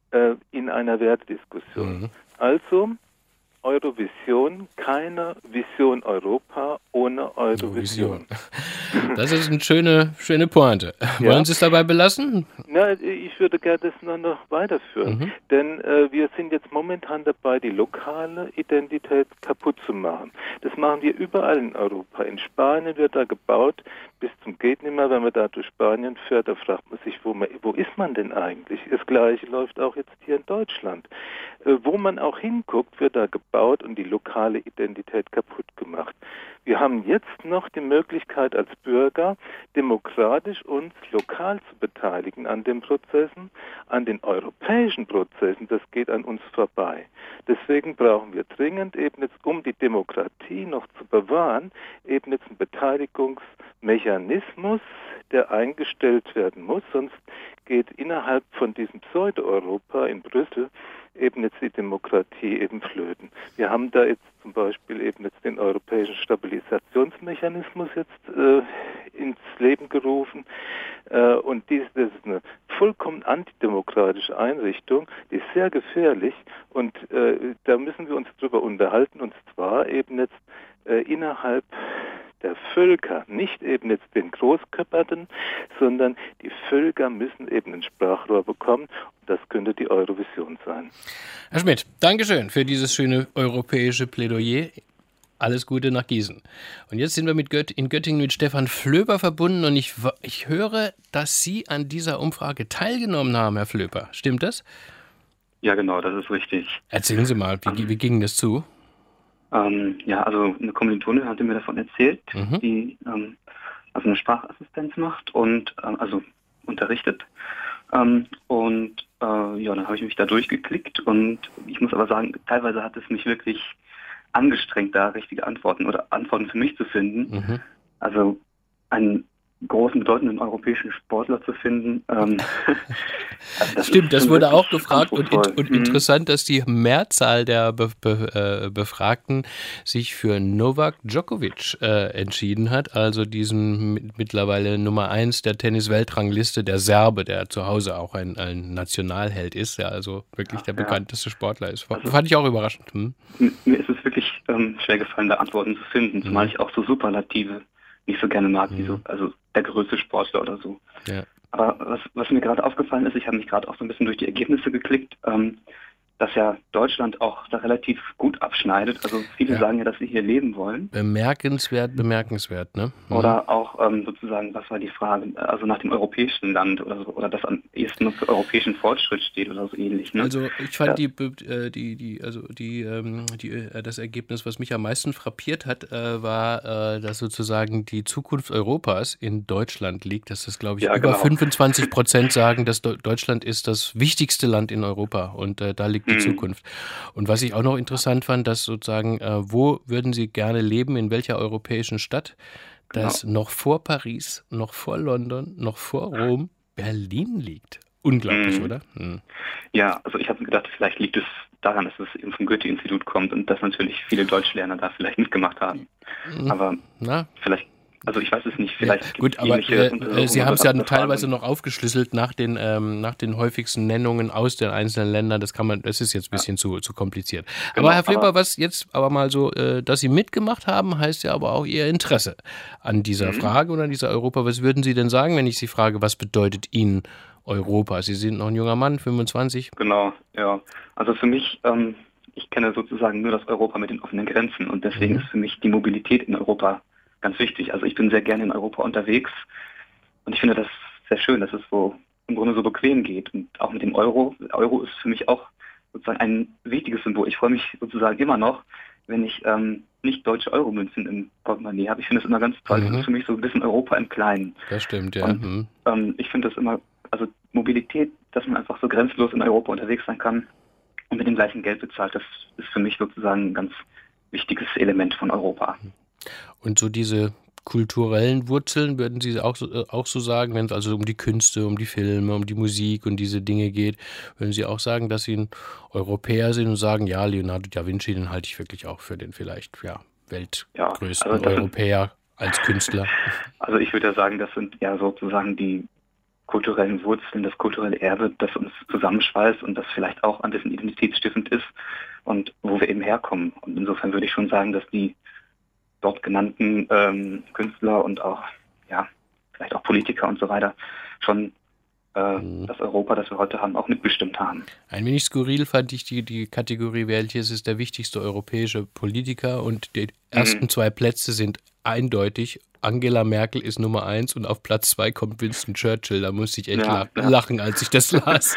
in einer Wertediskussion. Mhm. Also Eurovision, keine Vision Europa ohne Eurovision. Das ist eine schöne Pointe. Ja. Wollen Sie es dabei belassen? Na, ich würde gerne das noch weiterführen. Denn wir sind jetzt momentan dabei, die lokale Identität kaputt zu machen. Das machen wir überall in Europa. In Spanien wird da gebaut, bis zum Gehtnimmer. Wenn man da durch Spanien fährt, da fragt man sich, wo ist man denn eigentlich? Das Gleiche läuft auch jetzt hier in Deutschland. Wo man auch hinguckt, wird da gebaut und die lokale Identität kaputt gemacht. Wir haben jetzt noch die Möglichkeit als Bürger, demokratisch uns lokal zu beteiligen an den Prozessen, an den europäischen Prozessen. Das geht an uns vorbei. Deswegen brauchen wir dringend eben jetzt, um die Demokratie noch zu bewahren, eben jetzt einen Beteiligungsmechanismus, der eingestellt werden muss. Sonst geht innerhalb von diesem Pseudo-Europa in Brüssel eben jetzt die Demokratie eben flöten. Wir haben da jetzt zum Beispiel eben jetzt den europäischen Stabilisationsmechanismus jetzt ins Leben gerufen und das ist eine vollkommen antidemokratische Einrichtung, die ist sehr gefährlich und da müssen wir uns drüber unterhalten und zwar eben jetzt innerhalb der Völker, nicht eben jetzt den Großköpferten, sondern die Völker müssen eben ein Sprachrohr bekommen und das könnte die Eurovision sein. Herr Schmidt, Dankeschön für dieses schöne europäische Plädoyer. Alles Gute nach Gießen. Und jetzt sind wir in Göttingen mit Stefan Flöber verbunden und ich höre, dass Sie an dieser Umfrage teilgenommen haben, Herr Flöber. Stimmt das? Ja, genau, das ist richtig. Erzählen Sie mal, wie ging das zu? Ja, also eine Kommilitonin hatte mir davon erzählt, die also eine Sprachassistenz macht und also unterrichtet. Ja, dann habe ich mich da durchgeklickt und ich muss aber sagen, teilweise hat es mich wirklich angestrengt, da richtige Antworten oder Antworten für mich zu finden. Also einen großen, bedeutenden europäischen Sportler zu finden. Stimmt, das wurde auch gefragt und interessant, dass die Mehrzahl der Befragten sich für Novak Djokovic entschieden hat, also diesen mittlerweile Nummer 1 der Tennis-Weltrangliste, der Serbe, der zu Hause auch ein Nationalheld ist, der also wirklich der bekannteste Sportler ist. Fand ich auch überraschend. Mir ist es wirklich schwer gefallen, da Antworten zu finden, zumal ich auch so Superlative nicht so gerne mag, wie so, also der größte Sportler oder so. Ja. Aber was mir gerade aufgefallen ist, ich habe mich gerade auch so ein bisschen durch die Ergebnisse geklickt, dass ja Deutschland auch da relativ gut abschneidet. Also viele sagen ja, dass sie hier leben wollen. Bemerkenswert, ne? Oder auch sozusagen, was war die Frage, also nach dem europäischen Land oder so, oder das am ehesten für europäischen Fortschritt steht oder so ähnlich. Ne? Also ich fand das Ergebnis, was mich am meisten frappiert hat, war, dass sozusagen die Zukunft Europas in Deutschland liegt. Dass das, glaube ich, über 25% sagen, dass Deutschland ist das wichtigste Land in Europa und da liegt die Zukunft. Und was ich auch noch interessant fand, dass sozusagen, wo würden Sie gerne leben, in welcher europäischen Stadt, dass noch vor Paris, noch vor London, noch vor Rom Berlin liegt. Unglaublich, oder? Ja, also ich habe mir gedacht, vielleicht liegt es daran, dass es eben vom Goethe-Institut kommt und dass natürlich viele Deutschlerner da vielleicht mitgemacht haben. Aber vielleicht, also ich weiß es nicht, vielleicht gut, aber Sie haben es ja teilweise noch aufgeschlüsselt nach den häufigsten Nennungen aus den einzelnen Ländern. Das ist jetzt ein bisschen zu kompliziert. Genau, aber Herr Flöber, was jetzt aber mal so, dass Sie mitgemacht haben, heißt ja aber auch Ihr Interesse an dieser Frage und an dieser Europa. Was würden Sie denn sagen, wenn ich Sie frage, was bedeutet Ihnen Europa? Sie sind noch ein junger Mann, 25. Genau, ja. Also für mich, ich kenne sozusagen nur das Europa mit den offenen Grenzen und deswegen ist für mich die Mobilität in Europa ganz wichtig. Also ich bin sehr gerne in Europa unterwegs und ich finde das sehr schön, dass es so im Grunde so bequem geht. Und auch mit dem Euro. Euro ist für mich auch sozusagen ein wichtiges Symbol. Ich freue mich sozusagen immer noch, wenn ich nicht deutsche Euromünzen im Portemonnaie habe. Ich finde das immer ganz toll. Das ist für mich so ein bisschen Europa im Kleinen. Das stimmt, ja. Und, ich finde das immer also Mobilität, dass man einfach so grenzlos in Europa unterwegs sein kann und mit dem gleichen Geld bezahlt, das ist für mich sozusagen ein ganz wichtiges Element von Europa. Und so diese kulturellen Wurzeln, würden Sie auch so sagen, wenn es also um die Künste, um die Filme, um die Musik und diese Dinge geht, würden Sie auch sagen, dass Sie ein Europäer sind und sagen, ja, Leonardo da Vinci, den halte ich wirklich auch für den vielleicht weltgrößten Europäer als Künstler? Also ich würde ja sagen, das sind ja sozusagen die kulturellen Wurzeln, das kulturelle Erbe, das uns zusammenschweißt und das vielleicht auch ein bisschen identitätsstiftend ist und wo wir eben herkommen. Und insofern würde ich schon sagen, dass die dort genannten Künstler und auch, vielleicht auch Politiker und so weiter schon das Europa, das wir heute haben, auch mitbestimmt haben. Ein wenig skurril fand ich die Kategorie, welches ist der wichtigste europäische Politiker, und die ersten 2 Plätze sind eindeutig. Angela Merkel ist Nummer 1 und auf Platz 2 kommt Winston Churchill. Da musste ich echt lachen, als ich das las.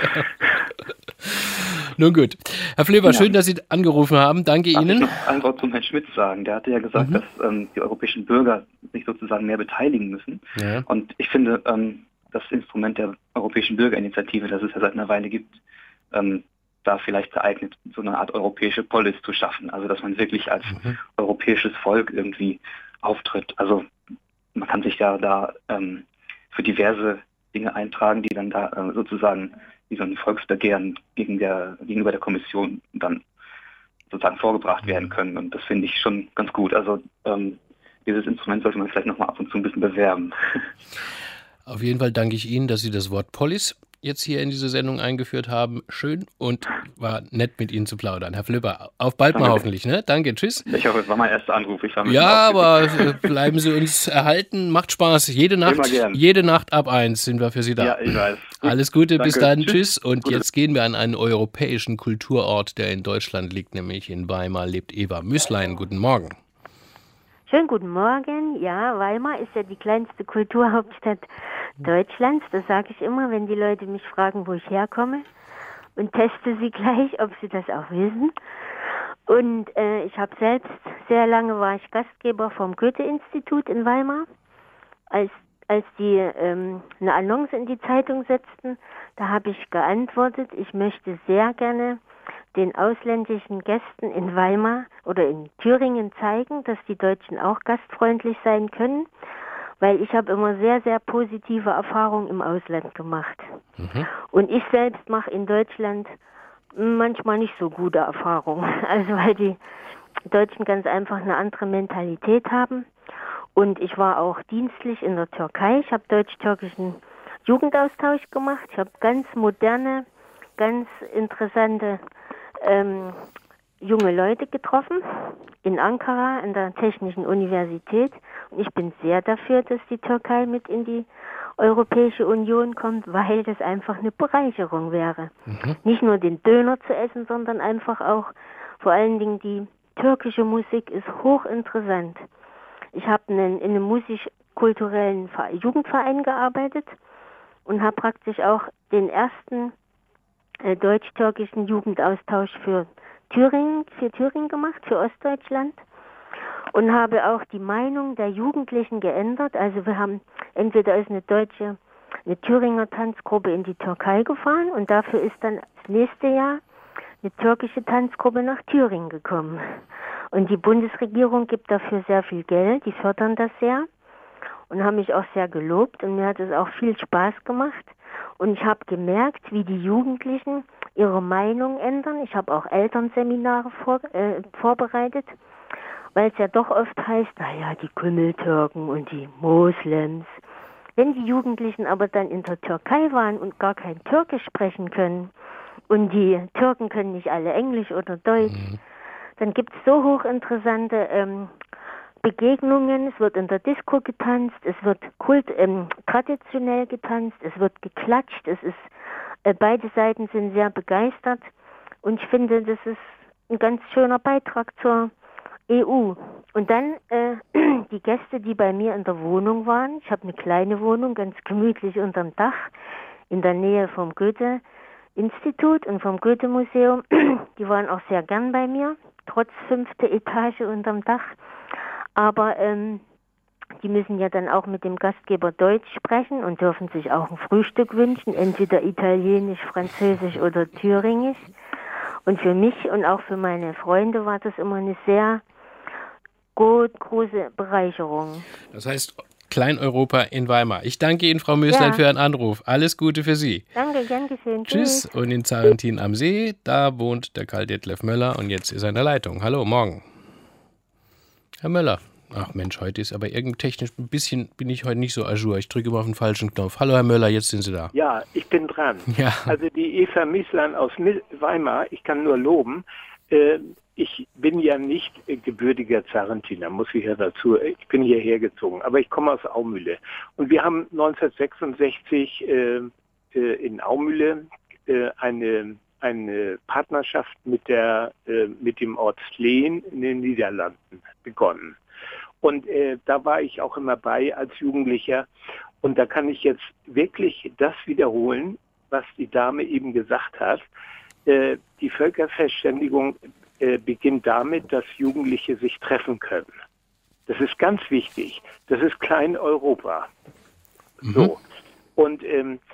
Nun gut. Herr Flöber, schön, dass Sie angerufen haben. Danke Ihnen. Ich noch ein Wort zum Herrn Schmidt sagen. Der hatte ja gesagt, dass die europäischen Bürger sich sozusagen mehr beteiligen müssen. Ja. Und ich finde, das Instrument der Europäischen Bürgerinitiative, das es ja seit einer Weile gibt, da vielleicht geeignet, so eine Art europäische Polis zu schaffen. Also, dass man wirklich als europäisches Volk irgendwie auftritt. Also, man kann sich ja da für diverse Dinge eintragen, die dann da sozusagen wie so ein Volksbegehren gegenüber der Kommission dann sozusagen vorgebracht werden können. Und das finde ich schon ganz gut. Also dieses Instrument sollte man vielleicht nochmal ab und zu ein bisschen bewerben. Auf jeden Fall danke ich Ihnen, dass Sie das Wort Polis jetzt hier in diese Sendung eingeführt haben. Schön und war nett, mit Ihnen zu plaudern. Herr Flöber, auf bald mal hoffentlich. Ne? Danke, tschüss. Ich hoffe, es war mein erster Anruf. Aber bleiben Sie uns erhalten. Macht Spaß. Jede Nacht ab 1 sind wir für Sie da. Ja, ich weiß. Alles Gute, bis dann. Tschüss. Und jetzt gehen wir an einen europäischen Kulturort, der in Deutschland liegt, nämlich in Weimar lebt Eva Müßlein. Guten Morgen. Schönen guten Morgen. Ja, Weimar ist ja die kleinste Kulturhauptstadt Deutschlands. Das sage ich immer, wenn die Leute mich fragen, wo ich herkomme, und teste sie gleich, ob sie das auch wissen. Und ich habe selbst, sehr lange war ich Gastgeber vom Goethe-Institut in Weimar. Als die eine Annonce in die Zeitung setzten, da habe ich geantwortet, ich möchte sehr gerne den ausländischen Gästen in Weimar oder in Thüringen zeigen, dass die Deutschen auch gastfreundlich sein können, weil ich habe immer sehr, sehr positive Erfahrungen im Ausland gemacht. Und ich selbst mache in Deutschland manchmal nicht so gute Erfahrungen, also weil die Deutschen ganz einfach eine andere Mentalität haben. Und ich war auch dienstlich in der Türkei, ich habe deutsch-türkischen Jugendaustausch gemacht, ich habe ganz moderne, ganz interessante junge Leute getroffen in Ankara, an der Technischen Universität. Und ich bin sehr dafür, dass die Türkei mit in die Europäische Union kommt, weil das einfach eine Bereicherung wäre. Nicht nur den Döner zu essen, sondern einfach auch, vor allen Dingen die türkische Musik ist hochinteressant. Ich habe in einem musisch-kulturellen Jugendverein gearbeitet und habe praktisch auch den ersten deutsch-türkischen Jugendaustausch für Thüringen gemacht, für Ostdeutschland, und habe auch die Meinung der Jugendlichen geändert. Also wir haben entweder als eine Thüringer Tanzgruppe in die Türkei gefahren und dafür ist dann das nächste Jahr eine türkische Tanzgruppe nach Thüringen gekommen. Und die Bundesregierung gibt dafür sehr viel Geld, die fördern das sehr und haben mich auch sehr gelobt und mir hat es auch viel Spaß gemacht. Und ich habe gemerkt, wie die Jugendlichen ihre Meinung ändern. Ich habe auch Elternseminare vorbereitet, weil es ja doch oft heißt, naja, die Kümmeltürken und die Moslems. Wenn die Jugendlichen aber dann in der Türkei waren und gar kein Türkisch sprechen können und die Türken können nicht alle Englisch oder Deutsch, dann gibt es so hochinteressante Begegnungen, es wird in der Disco getanzt, es wird traditionell getanzt, es wird geklatscht, beide Seiten sind sehr begeistert und ich finde, das ist ein ganz schöner Beitrag zur EU. Und dann die Gäste, die bei mir in der Wohnung waren, ich habe eine kleine Wohnung, ganz gemütlich unterm Dach, in der Nähe vom Goethe-Institut und vom Goethe-Museum, die waren auch sehr gern bei mir, trotz 5. Etage unterm Dach. Aber Die müssen ja dann auch mit dem Gastgeber Deutsch sprechen und dürfen sich auch ein Frühstück wünschen, entweder Italienisch, Französisch oder Thüringisch. Und für mich und auch für meine Freunde war das immer eine sehr große Bereicherung. Das heißt Klein-Europa in Weimar. Ich danke Ihnen, Frau Möslein, für Ihren Anruf. Alles Gute für Sie. Danke, gern geschehen. Tschüss. Und in Zarentin am See, da wohnt der Karl Detlef Möller und jetzt ist er in der Leitung. Hallo, morgen. Herr Möller. Ach Mensch, heute ist aber irgendwie technisch ein bisschen, bin ich heute nicht so à jour. Ich drücke immer auf den falschen Knopf. Hallo Herr Möller, jetzt sind Sie da. Ja, ich bin dran. Ja. Also die Eva Mieslein aus Weimar, ich kann nur loben. Ich bin ja nicht gebürtiger Zarentiner, muss ich ja dazu. Ich bin hierher gezogen, aber ich komme aus Aumühle. Und wir haben 1966 in Aumühle eine Partnerschaft mit dem Ort Sleen in den Niederlanden begonnen. Und da war ich auch immer bei als Jugendlicher. Und da kann ich jetzt wirklich das wiederholen, was die Dame eben gesagt hat. Die Völkerverständigung beginnt damit, dass Jugendliche sich treffen können. Das ist ganz wichtig. Das ist Klein-Europa. So. Und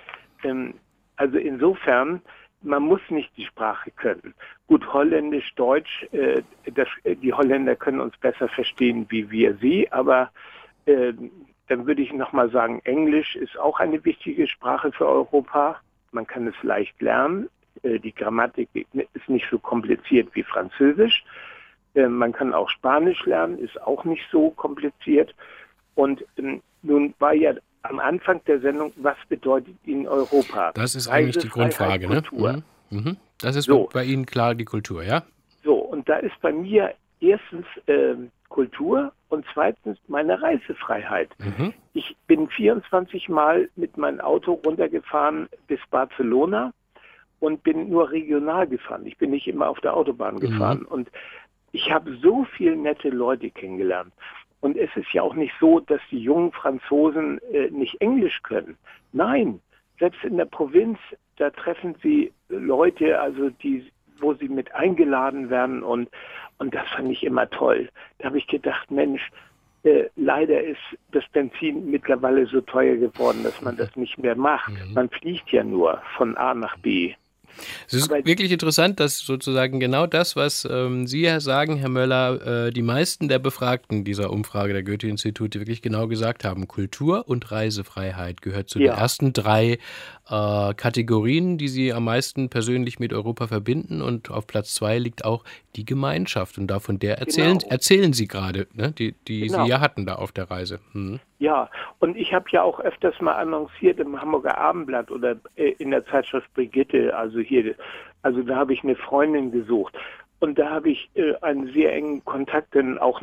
also insofern, man muss nicht die Sprache können. Gut, Holländisch, Deutsch, die Holländer können uns besser verstehen, wie wir sie, aber dann würde ich nochmal sagen, Englisch ist auch eine wichtige Sprache für Europa. Man kann es leicht lernen. Die Grammatik ist nicht so kompliziert wie Französisch. Man kann auch Spanisch lernen, ist auch nicht so kompliziert. Und nun war ja am Anfang der Sendung, was bedeutet Ihnen Europa? Das ist eigentlich die Grundfrage, ne? Das ist so. Bei Ihnen klar die Kultur, ja? So, und da ist bei mir erstens Kultur und zweitens meine Reisefreiheit. Ich bin 24 Mal mit meinem Auto runtergefahren bis Barcelona und bin nur regional gefahren. Ich bin nicht immer auf der Autobahn gefahren. Und ich habe so viele nette Leute kennengelernt. Und es ist ja auch nicht so, dass die jungen Franzosen nicht Englisch können. Nein, selbst in der Provinz, da treffen sie Leute, also wo sie mit eingeladen werden und das fand ich immer toll. Da habe ich gedacht, Mensch, leider ist das Benzin mittlerweile so teuer geworden, dass man das nicht mehr macht. Man fliegt ja nur von A nach B. Es ist wirklich interessant, dass sozusagen genau das, was Sie sagen, Herr Möller, die meisten der Befragten dieser Umfrage der Goethe-Institute wirklich genau gesagt haben. Kultur und Reisefreiheit gehört zu den ersten 3 Kategorien, die Sie am meisten persönlich mit Europa verbinden. Und auf Platz 2 liegt auch die Gemeinschaft. Und davon erzählen Sie gerade, ne? die Sie ja hatten da auf der Reise. Ja, und ich habe ja auch öfters mal annonciert im Hamburger Abendblatt oder in der Zeitschrift Brigitte, also da habe ich eine Freundin gesucht. Und da habe ich einen sehr engen Kontakt dann auch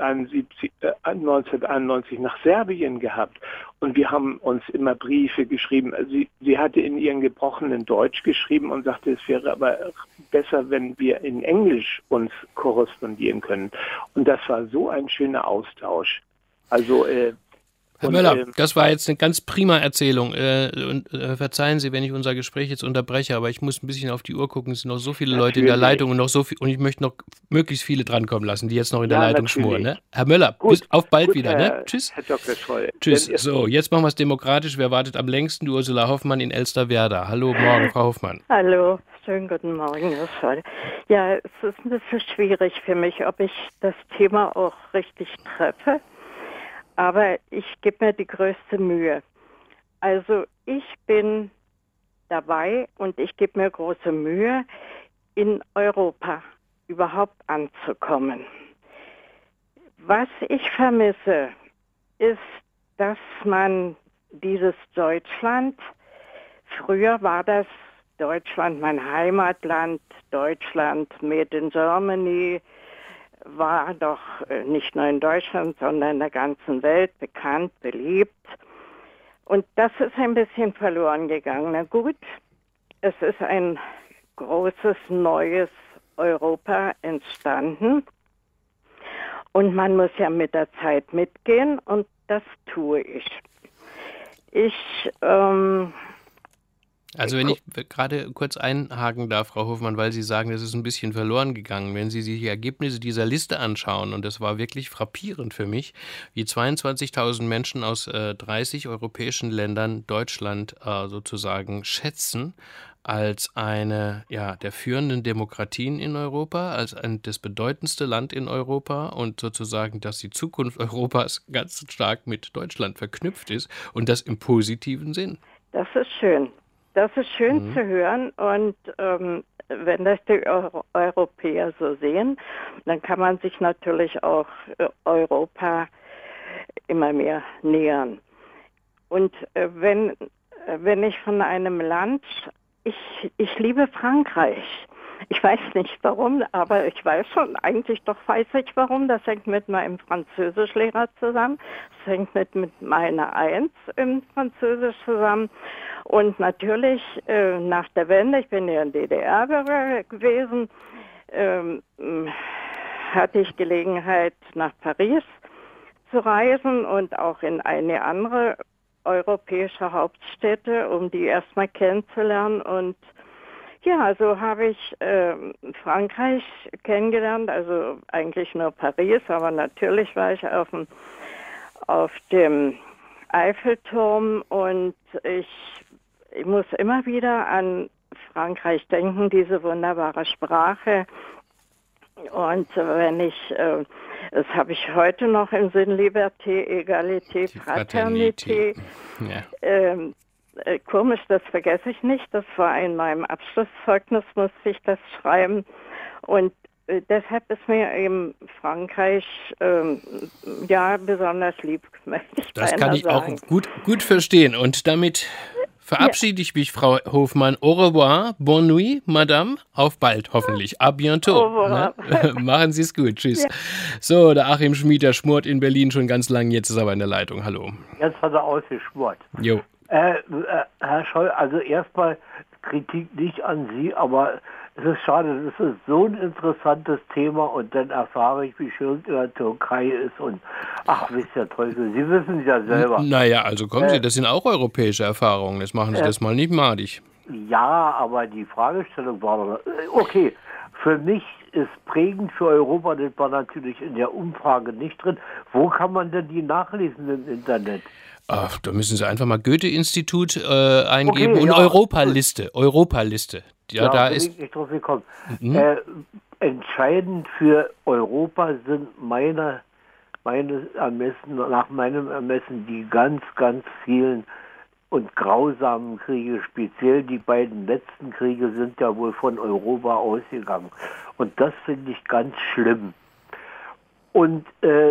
1991 nach Serbien gehabt. Und wir haben uns immer Briefe geschrieben. Sie hatte in ihrem gebrochenen Deutsch geschrieben und sagte, es wäre aber besser, wenn wir in Englisch uns korrespondieren können. Und das war so ein schöner Austausch. Also Herr Möller, das war jetzt eine ganz prima Erzählung. Verzeihen Sie, wenn ich unser Gespräch jetzt unterbreche, aber ich muss ein bisschen auf die Uhr gucken. Es sind noch so viele Leute in der Leitung und noch so viel, und ich möchte noch möglichst viele drankommen lassen, die jetzt noch in der Leitung schmoren. Ne? Herr Möller, bis auf bald wieder. Ne? Tschüss. Herr Dr. Scholl. Tschüss. So, jetzt machen wir es demokratisch. Wer wartet am längsten? Die Ursula Hoffmann in Elsterwerda. Hallo, morgen, Frau Hoffmann. Hallo, schönen guten Morgen, Herr Scholl. Ja, es ist ein bisschen schwierig für mich, ob ich das Thema auch richtig treffe. Aber ich gebe mir die größte Mühe. Also ich bin dabei und ich gebe mir große Mühe, in Europa überhaupt anzukommen. Was ich vermisse, ist, dass man dieses Deutschland, früher war das Deutschland mein Heimatland, Deutschland made in Germany, war doch nicht nur in Deutschland, sondern in der ganzen Welt bekannt, beliebt. Und das ist ein bisschen verloren gegangen. Na gut, es ist ein großes, neues Europa entstanden. Und man muss ja mit der Zeit mitgehen und das tue ich. Also wenn ich gerade kurz einhaken darf, Frau Hofmann, weil Sie sagen, das ist ein bisschen verloren gegangen. Wenn Sie sich die Ergebnisse dieser Liste anschauen, und das war wirklich frappierend für mich, wie 22.000 Menschen aus 30 europäischen Ländern Deutschland sozusagen schätzen als eine der führenden Demokratien in Europa, als das bedeutendste Land in Europa und sozusagen, dass die Zukunft Europas ganz stark mit Deutschland verknüpft ist und das im positiven Sinn. Das ist schön. Das ist schön zu hören und wenn das die Europäer so sehen, dann kann man sich natürlich auch Europa immer mehr nähern. Und wenn ich von einem Land, ich liebe Frankreich. Ich weiß nicht warum, aber ich weiß schon, eigentlich doch weiß ich warum. Das hängt mit meinem Französischlehrer zusammen. Das hängt mit meiner 1 im Französisch zusammen. Und natürlich nach der Wende, ich bin ja in DDR gewesen, hatte ich Gelegenheit, nach Paris zu reisen und auch in eine andere europäische Hauptstädte, um die erstmal kennenzulernen. Und ja, so habe ich Frankreich kennengelernt, also eigentlich nur Paris, aber natürlich war ich auf dem Eiffelturm und ich muss immer wieder an Frankreich denken, diese wunderbare Sprache. Und wenn ich, das habe ich heute noch im Sinn, Liberté, Egalité, Fraternité. Ja. Komisch, das vergesse ich nicht. Das war in meinem Abschlusszeugnis, musste ich das schreiben. Und deshalb ist mir eben Frankreich besonders lieb, möchte ich Das kann ich sagen. auch gut verstehen. Und damit verabschiede ich mich, Frau Hofmann. Au revoir, bonne nuit, Madame. Auf bald, hoffentlich. À bientôt. Au revoir. Ne? Machen Sie es gut. Tschüss. Ja. So, der Achim Schmid, der schmort in Berlin schon ganz lang. Jetzt ist er aber in der Leitung. Hallo. Jetzt hat er ausgeschmort. Jo. Herr Scholl, also erstmal Kritik nicht an Sie, aber es ist schade, das ist so ein interessantes Thema und dann erfahre ich, wie schön in der Türkei ist und ach, wisst ihr Teufel, Sie wissen es ja selber. Naja, also kommen Sie, das sind auch europäische Erfahrungen, das machen Sie das mal nicht madig. Ja, aber die Fragestellung war doch, okay, für mich ist prägend für Europa, das war natürlich in der Umfrage nicht drin. Wo kann man denn die nachlesen im Internet? Ach, da müssen Sie einfach mal Goethe-Institut eingeben und Europaliste. Ja, da bin ist ich nicht drauf gekommen. Entscheidend für Europa sind nach meinem Ermessen die ganz, ganz vielen und grausamen Kriege, speziell die beiden letzten Kriege sind ja wohl von Europa ausgegangen. Und das finde ich ganz schlimm. Und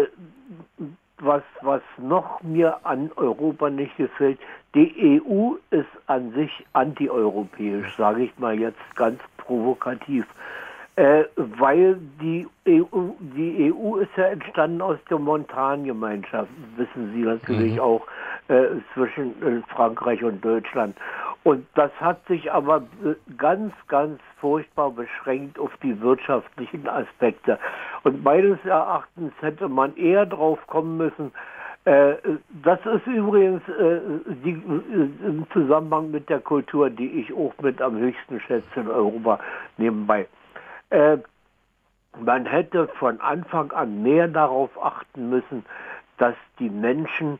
was noch mir an Europa nicht gefällt, die EU ist an sich antieuropäisch, sage ich mal jetzt ganz provokativ. Weil die EU ist ja entstanden aus der Montangemeinschaft, wissen Sie natürlich auch, zwischen Frankreich und Deutschland. Und das hat sich aber ganz, ganz furchtbar beschränkt auf die wirtschaftlichen Aspekte. Und meines Erachtens hätte man eher drauf kommen müssen, das ist übrigens im Zusammenhang mit der Kultur, die ich auch mit am höchsten schätze in Europa nebenbei. Man hätte von Anfang an mehr darauf achten müssen, dass die Menschen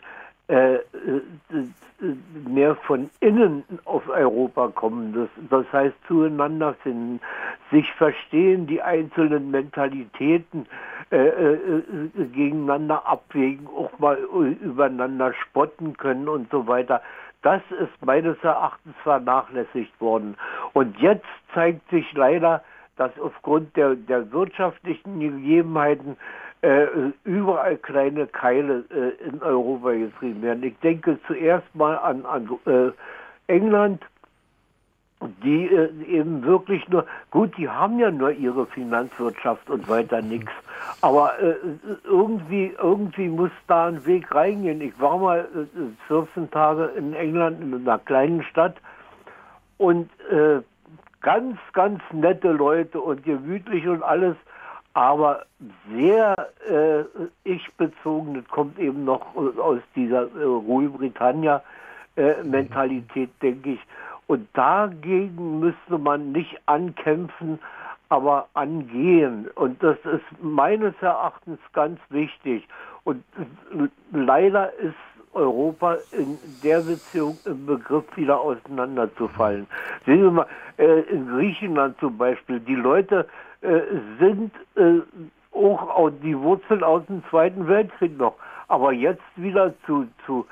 mehr von innen auf Europa kommen. Das heißt, zueinander finden, sich verstehen, die einzelnen Mentalitäten gegeneinander abwägen, auch mal übereinander spotten können und so weiter. Das ist meines Erachtens vernachlässigt worden. Und jetzt zeigt sich leider, dass aufgrund der wirtschaftlichen Gegebenheiten überall kleine Keile in Europa getrieben werden. Ich denke zuerst mal an England, die eben wirklich nur, gut, die haben ja nur ihre Finanzwirtschaft und weiter nichts, aber irgendwie muss da ein Weg reingehen. Ich war mal 14 Tage in England in einer kleinen Stadt und ganz, ganz nette Leute und gemütlich und alles, aber sehr ich-bezogen, das kommt eben noch aus dieser Rule-Britannia-Mentalität, denke ich. Und dagegen müsste man nicht ankämpfen, aber angehen. Und das ist meines Erachtens ganz wichtig. Und leider ist Europa in der Beziehung im Begriff, wieder auseinanderzufallen. Sehen wir mal, in Griechenland zum Beispiel, die Leute sind auch die Wurzeln aus dem Zweiten Weltkrieg noch, aber jetzt wieder zu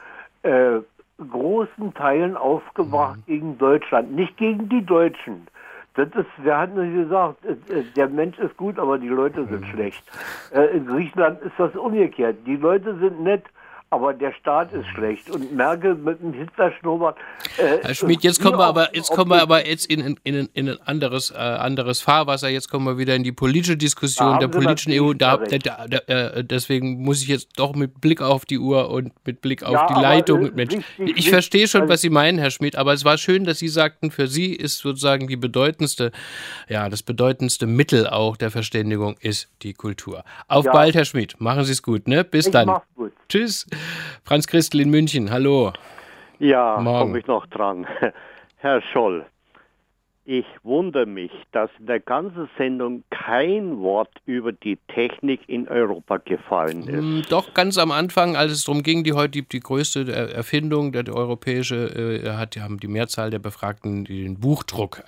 großen Teilen aufgebracht gegen Deutschland, nicht gegen die Deutschen. Das ist, wer hat nur gesagt, der Mensch ist gut, aber die Leute sind schlecht. In Griechenland ist das umgekehrt. Die Leute sind nett, aber der Staat ist schlecht. Und Merkel mit dem Hitler-Schnurrbart. Herr Schmidt, jetzt kommen wir aber jetzt in ein anderes Fahrwasser. Jetzt kommen wir wieder in die politische Diskussion der politischen EU. Deswegen muss ich jetzt doch mit Blick auf die Uhr und mit Blick auf die Leitung. Ich verstehe schon, was Sie meinen, Herr Schmidt, aber es war schön, dass Sie sagten, für Sie ist sozusagen das bedeutendste Mittel auch der Verständigung ist die Kultur. Auf bald, Herr Schmidt. Machen Sie es gut, ne? Bis dann. Mach's gut. Tschüss. Franz Christel in München, hallo. Ja, komme ich noch dran. Herr Scholl, ich wundere mich, dass in der ganzen Sendung kein Wort über die Technik in Europa gefallen ist. Doch, ganz am Anfang, als es darum ging, die größte Erfindung, der europäische, haben die Mehrzahl der Befragten den Buchdruck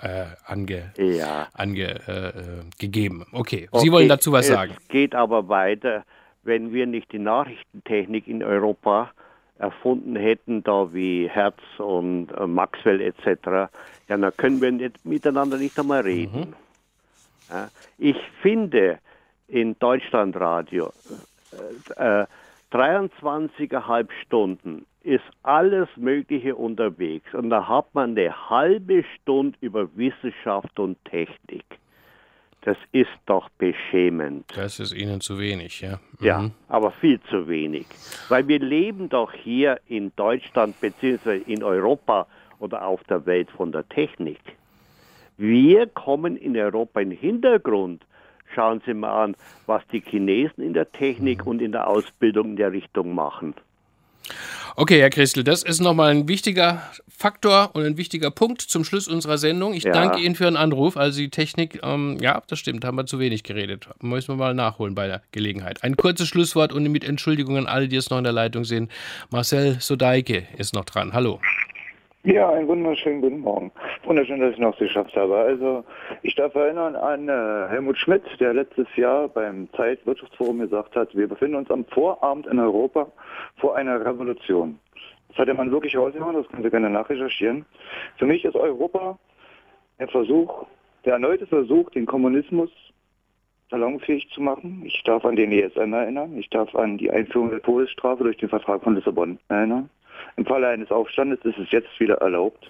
gegeben. Okay, Sie wollen dazu was sagen. Es geht aber weiter. Wenn wir nicht die Nachrichtentechnik in Europa erfunden hätten, da wie Hertz und Maxwell etc., ja, dann können wir miteinander nicht einmal reden. Ja, ich finde in Deutschlandradio 23,5 Stunden ist alles Mögliche unterwegs und da hat man eine halbe Stunde über Wissenschaft und Technik. Das ist doch beschämend. Das ist Ihnen zu wenig, ja. Ja, aber viel zu wenig. Weil wir leben doch hier in Deutschland bzw. in Europa oder auf der Welt von der Technik. Wir kommen in Europa in den Hintergrund. Schauen Sie mal an, was die Chinesen in der Technik und in der Ausbildung in der Richtung machen. Okay, Herr Christel, das ist nochmal ein wichtiger Faktor und ein wichtiger Punkt zum Schluss unserer Sendung. Ich danke Ihnen für den Anruf. Also die Technik, das stimmt, haben wir zu wenig geredet. Müssen wir mal nachholen bei der Gelegenheit. Ein kurzes Schlusswort und mit Entschuldigung an alle, die es noch in der Leitung sehen. Marcel Sodeike ist noch dran. Hallo. Ja, einen wunderschönen guten Morgen. Wunderschön, dass ich noch geschafft habe. Also ich darf erinnern an Helmut Schmidt, der letztes Jahr beim Zeitwirtschaftsforum gesagt hat, wir befinden uns am Vorabend in Europa vor einer Revolution. Das hat der Mann wirklich rausgehauen, das können Sie gerne nachrecherchieren. Für mich ist Europa der erneute Versuch, den Kommunismus salonfähig zu machen. Ich darf an den ESM erinnern, ich darf an die Einführung der Todesstrafe durch den Vertrag von Lissabon erinnern. Im Falle eines Aufstandes ist es jetzt wieder erlaubt,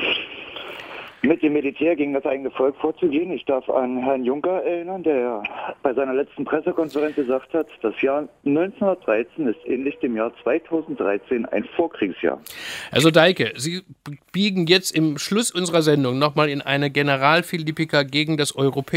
mit dem Militär gegen das eigene Volk vorzugehen. Ich darf an Herrn Juncker erinnern, der bei seiner letzten Pressekonferenz gesagt hat, das Jahr 1913 ist ähnlich dem Jahr 2013 ein Vorkriegsjahr. Also Deike, Sie biegen jetzt im Schluss unserer Sendung nochmal in eine Generalphilippica gegen das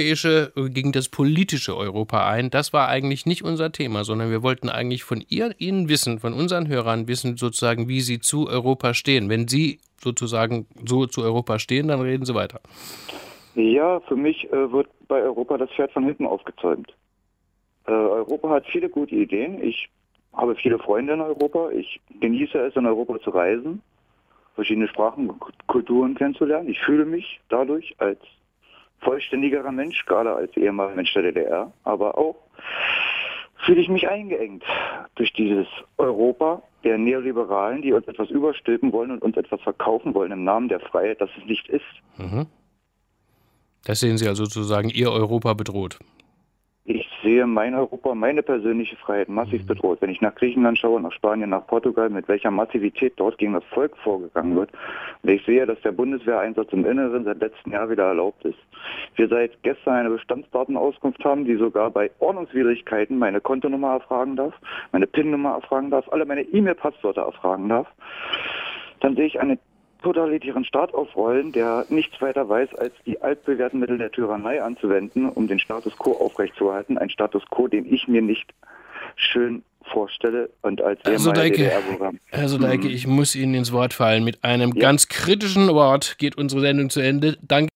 politische Europa ein. Das war eigentlich nicht unser Thema, sondern wir wollten eigentlich von Ihnen wissen, von unseren Hörern wissen sozusagen, wie Sie zu Europa stehen. Wenn Sie sozusagen so zu Europa stehen, dann reden Sie weiter. Ja, für mich wird bei Europa das Pferd von hinten aufgezäumt. Europa hat viele gute Ideen. Ich habe viele Freunde in Europa. Ich genieße es, in Europa zu reisen, verschiedene Sprachen und Kulturen kennenzulernen. Ich fühle mich dadurch als vollständigerer Mensch, gerade als ehemaliger Mensch der DDR, aber auch fühle ich mich eingeengt durch dieses Europa der Neoliberalen, die uns etwas überstülpen wollen und uns etwas verkaufen wollen im Namen der Freiheit, das es nicht ist. Das sehen Sie also sozusagen Ihr Europa bedroht. Ich sehe mein Europa, meine persönliche Freiheit massiv bedroht. Wenn ich nach Griechenland schaue, nach Spanien, nach Portugal, mit welcher Massivität dort gegen das Volk vorgegangen wird. Und ich sehe, dass der Bundeswehreinsatz im Inneren seit letztem Jahr wieder erlaubt ist. Wir seit gestern eine Bestandsdatenauskunft haben, die sogar bei Ordnungswidrigkeiten meine Kontonummer erfragen darf, meine PIN-Nummer erfragen darf, alle meine E-Mail-Passwörter erfragen darf. Dann sehe ich einen totalitären Staat aufrollen, der nichts weiter weiß, als die altbewährten Mittel der Tyrannei anzuwenden, um den Status quo aufrechtzuerhalten. Ein Status quo, den ich mir nicht schön vorstelle und als ehemaliger DDR-Bürger. Herr Sodeike, ich muss Ihnen ins Wort fallen. Mit einem ganz kritischen Wort geht unsere Sendung zu Ende. Danke.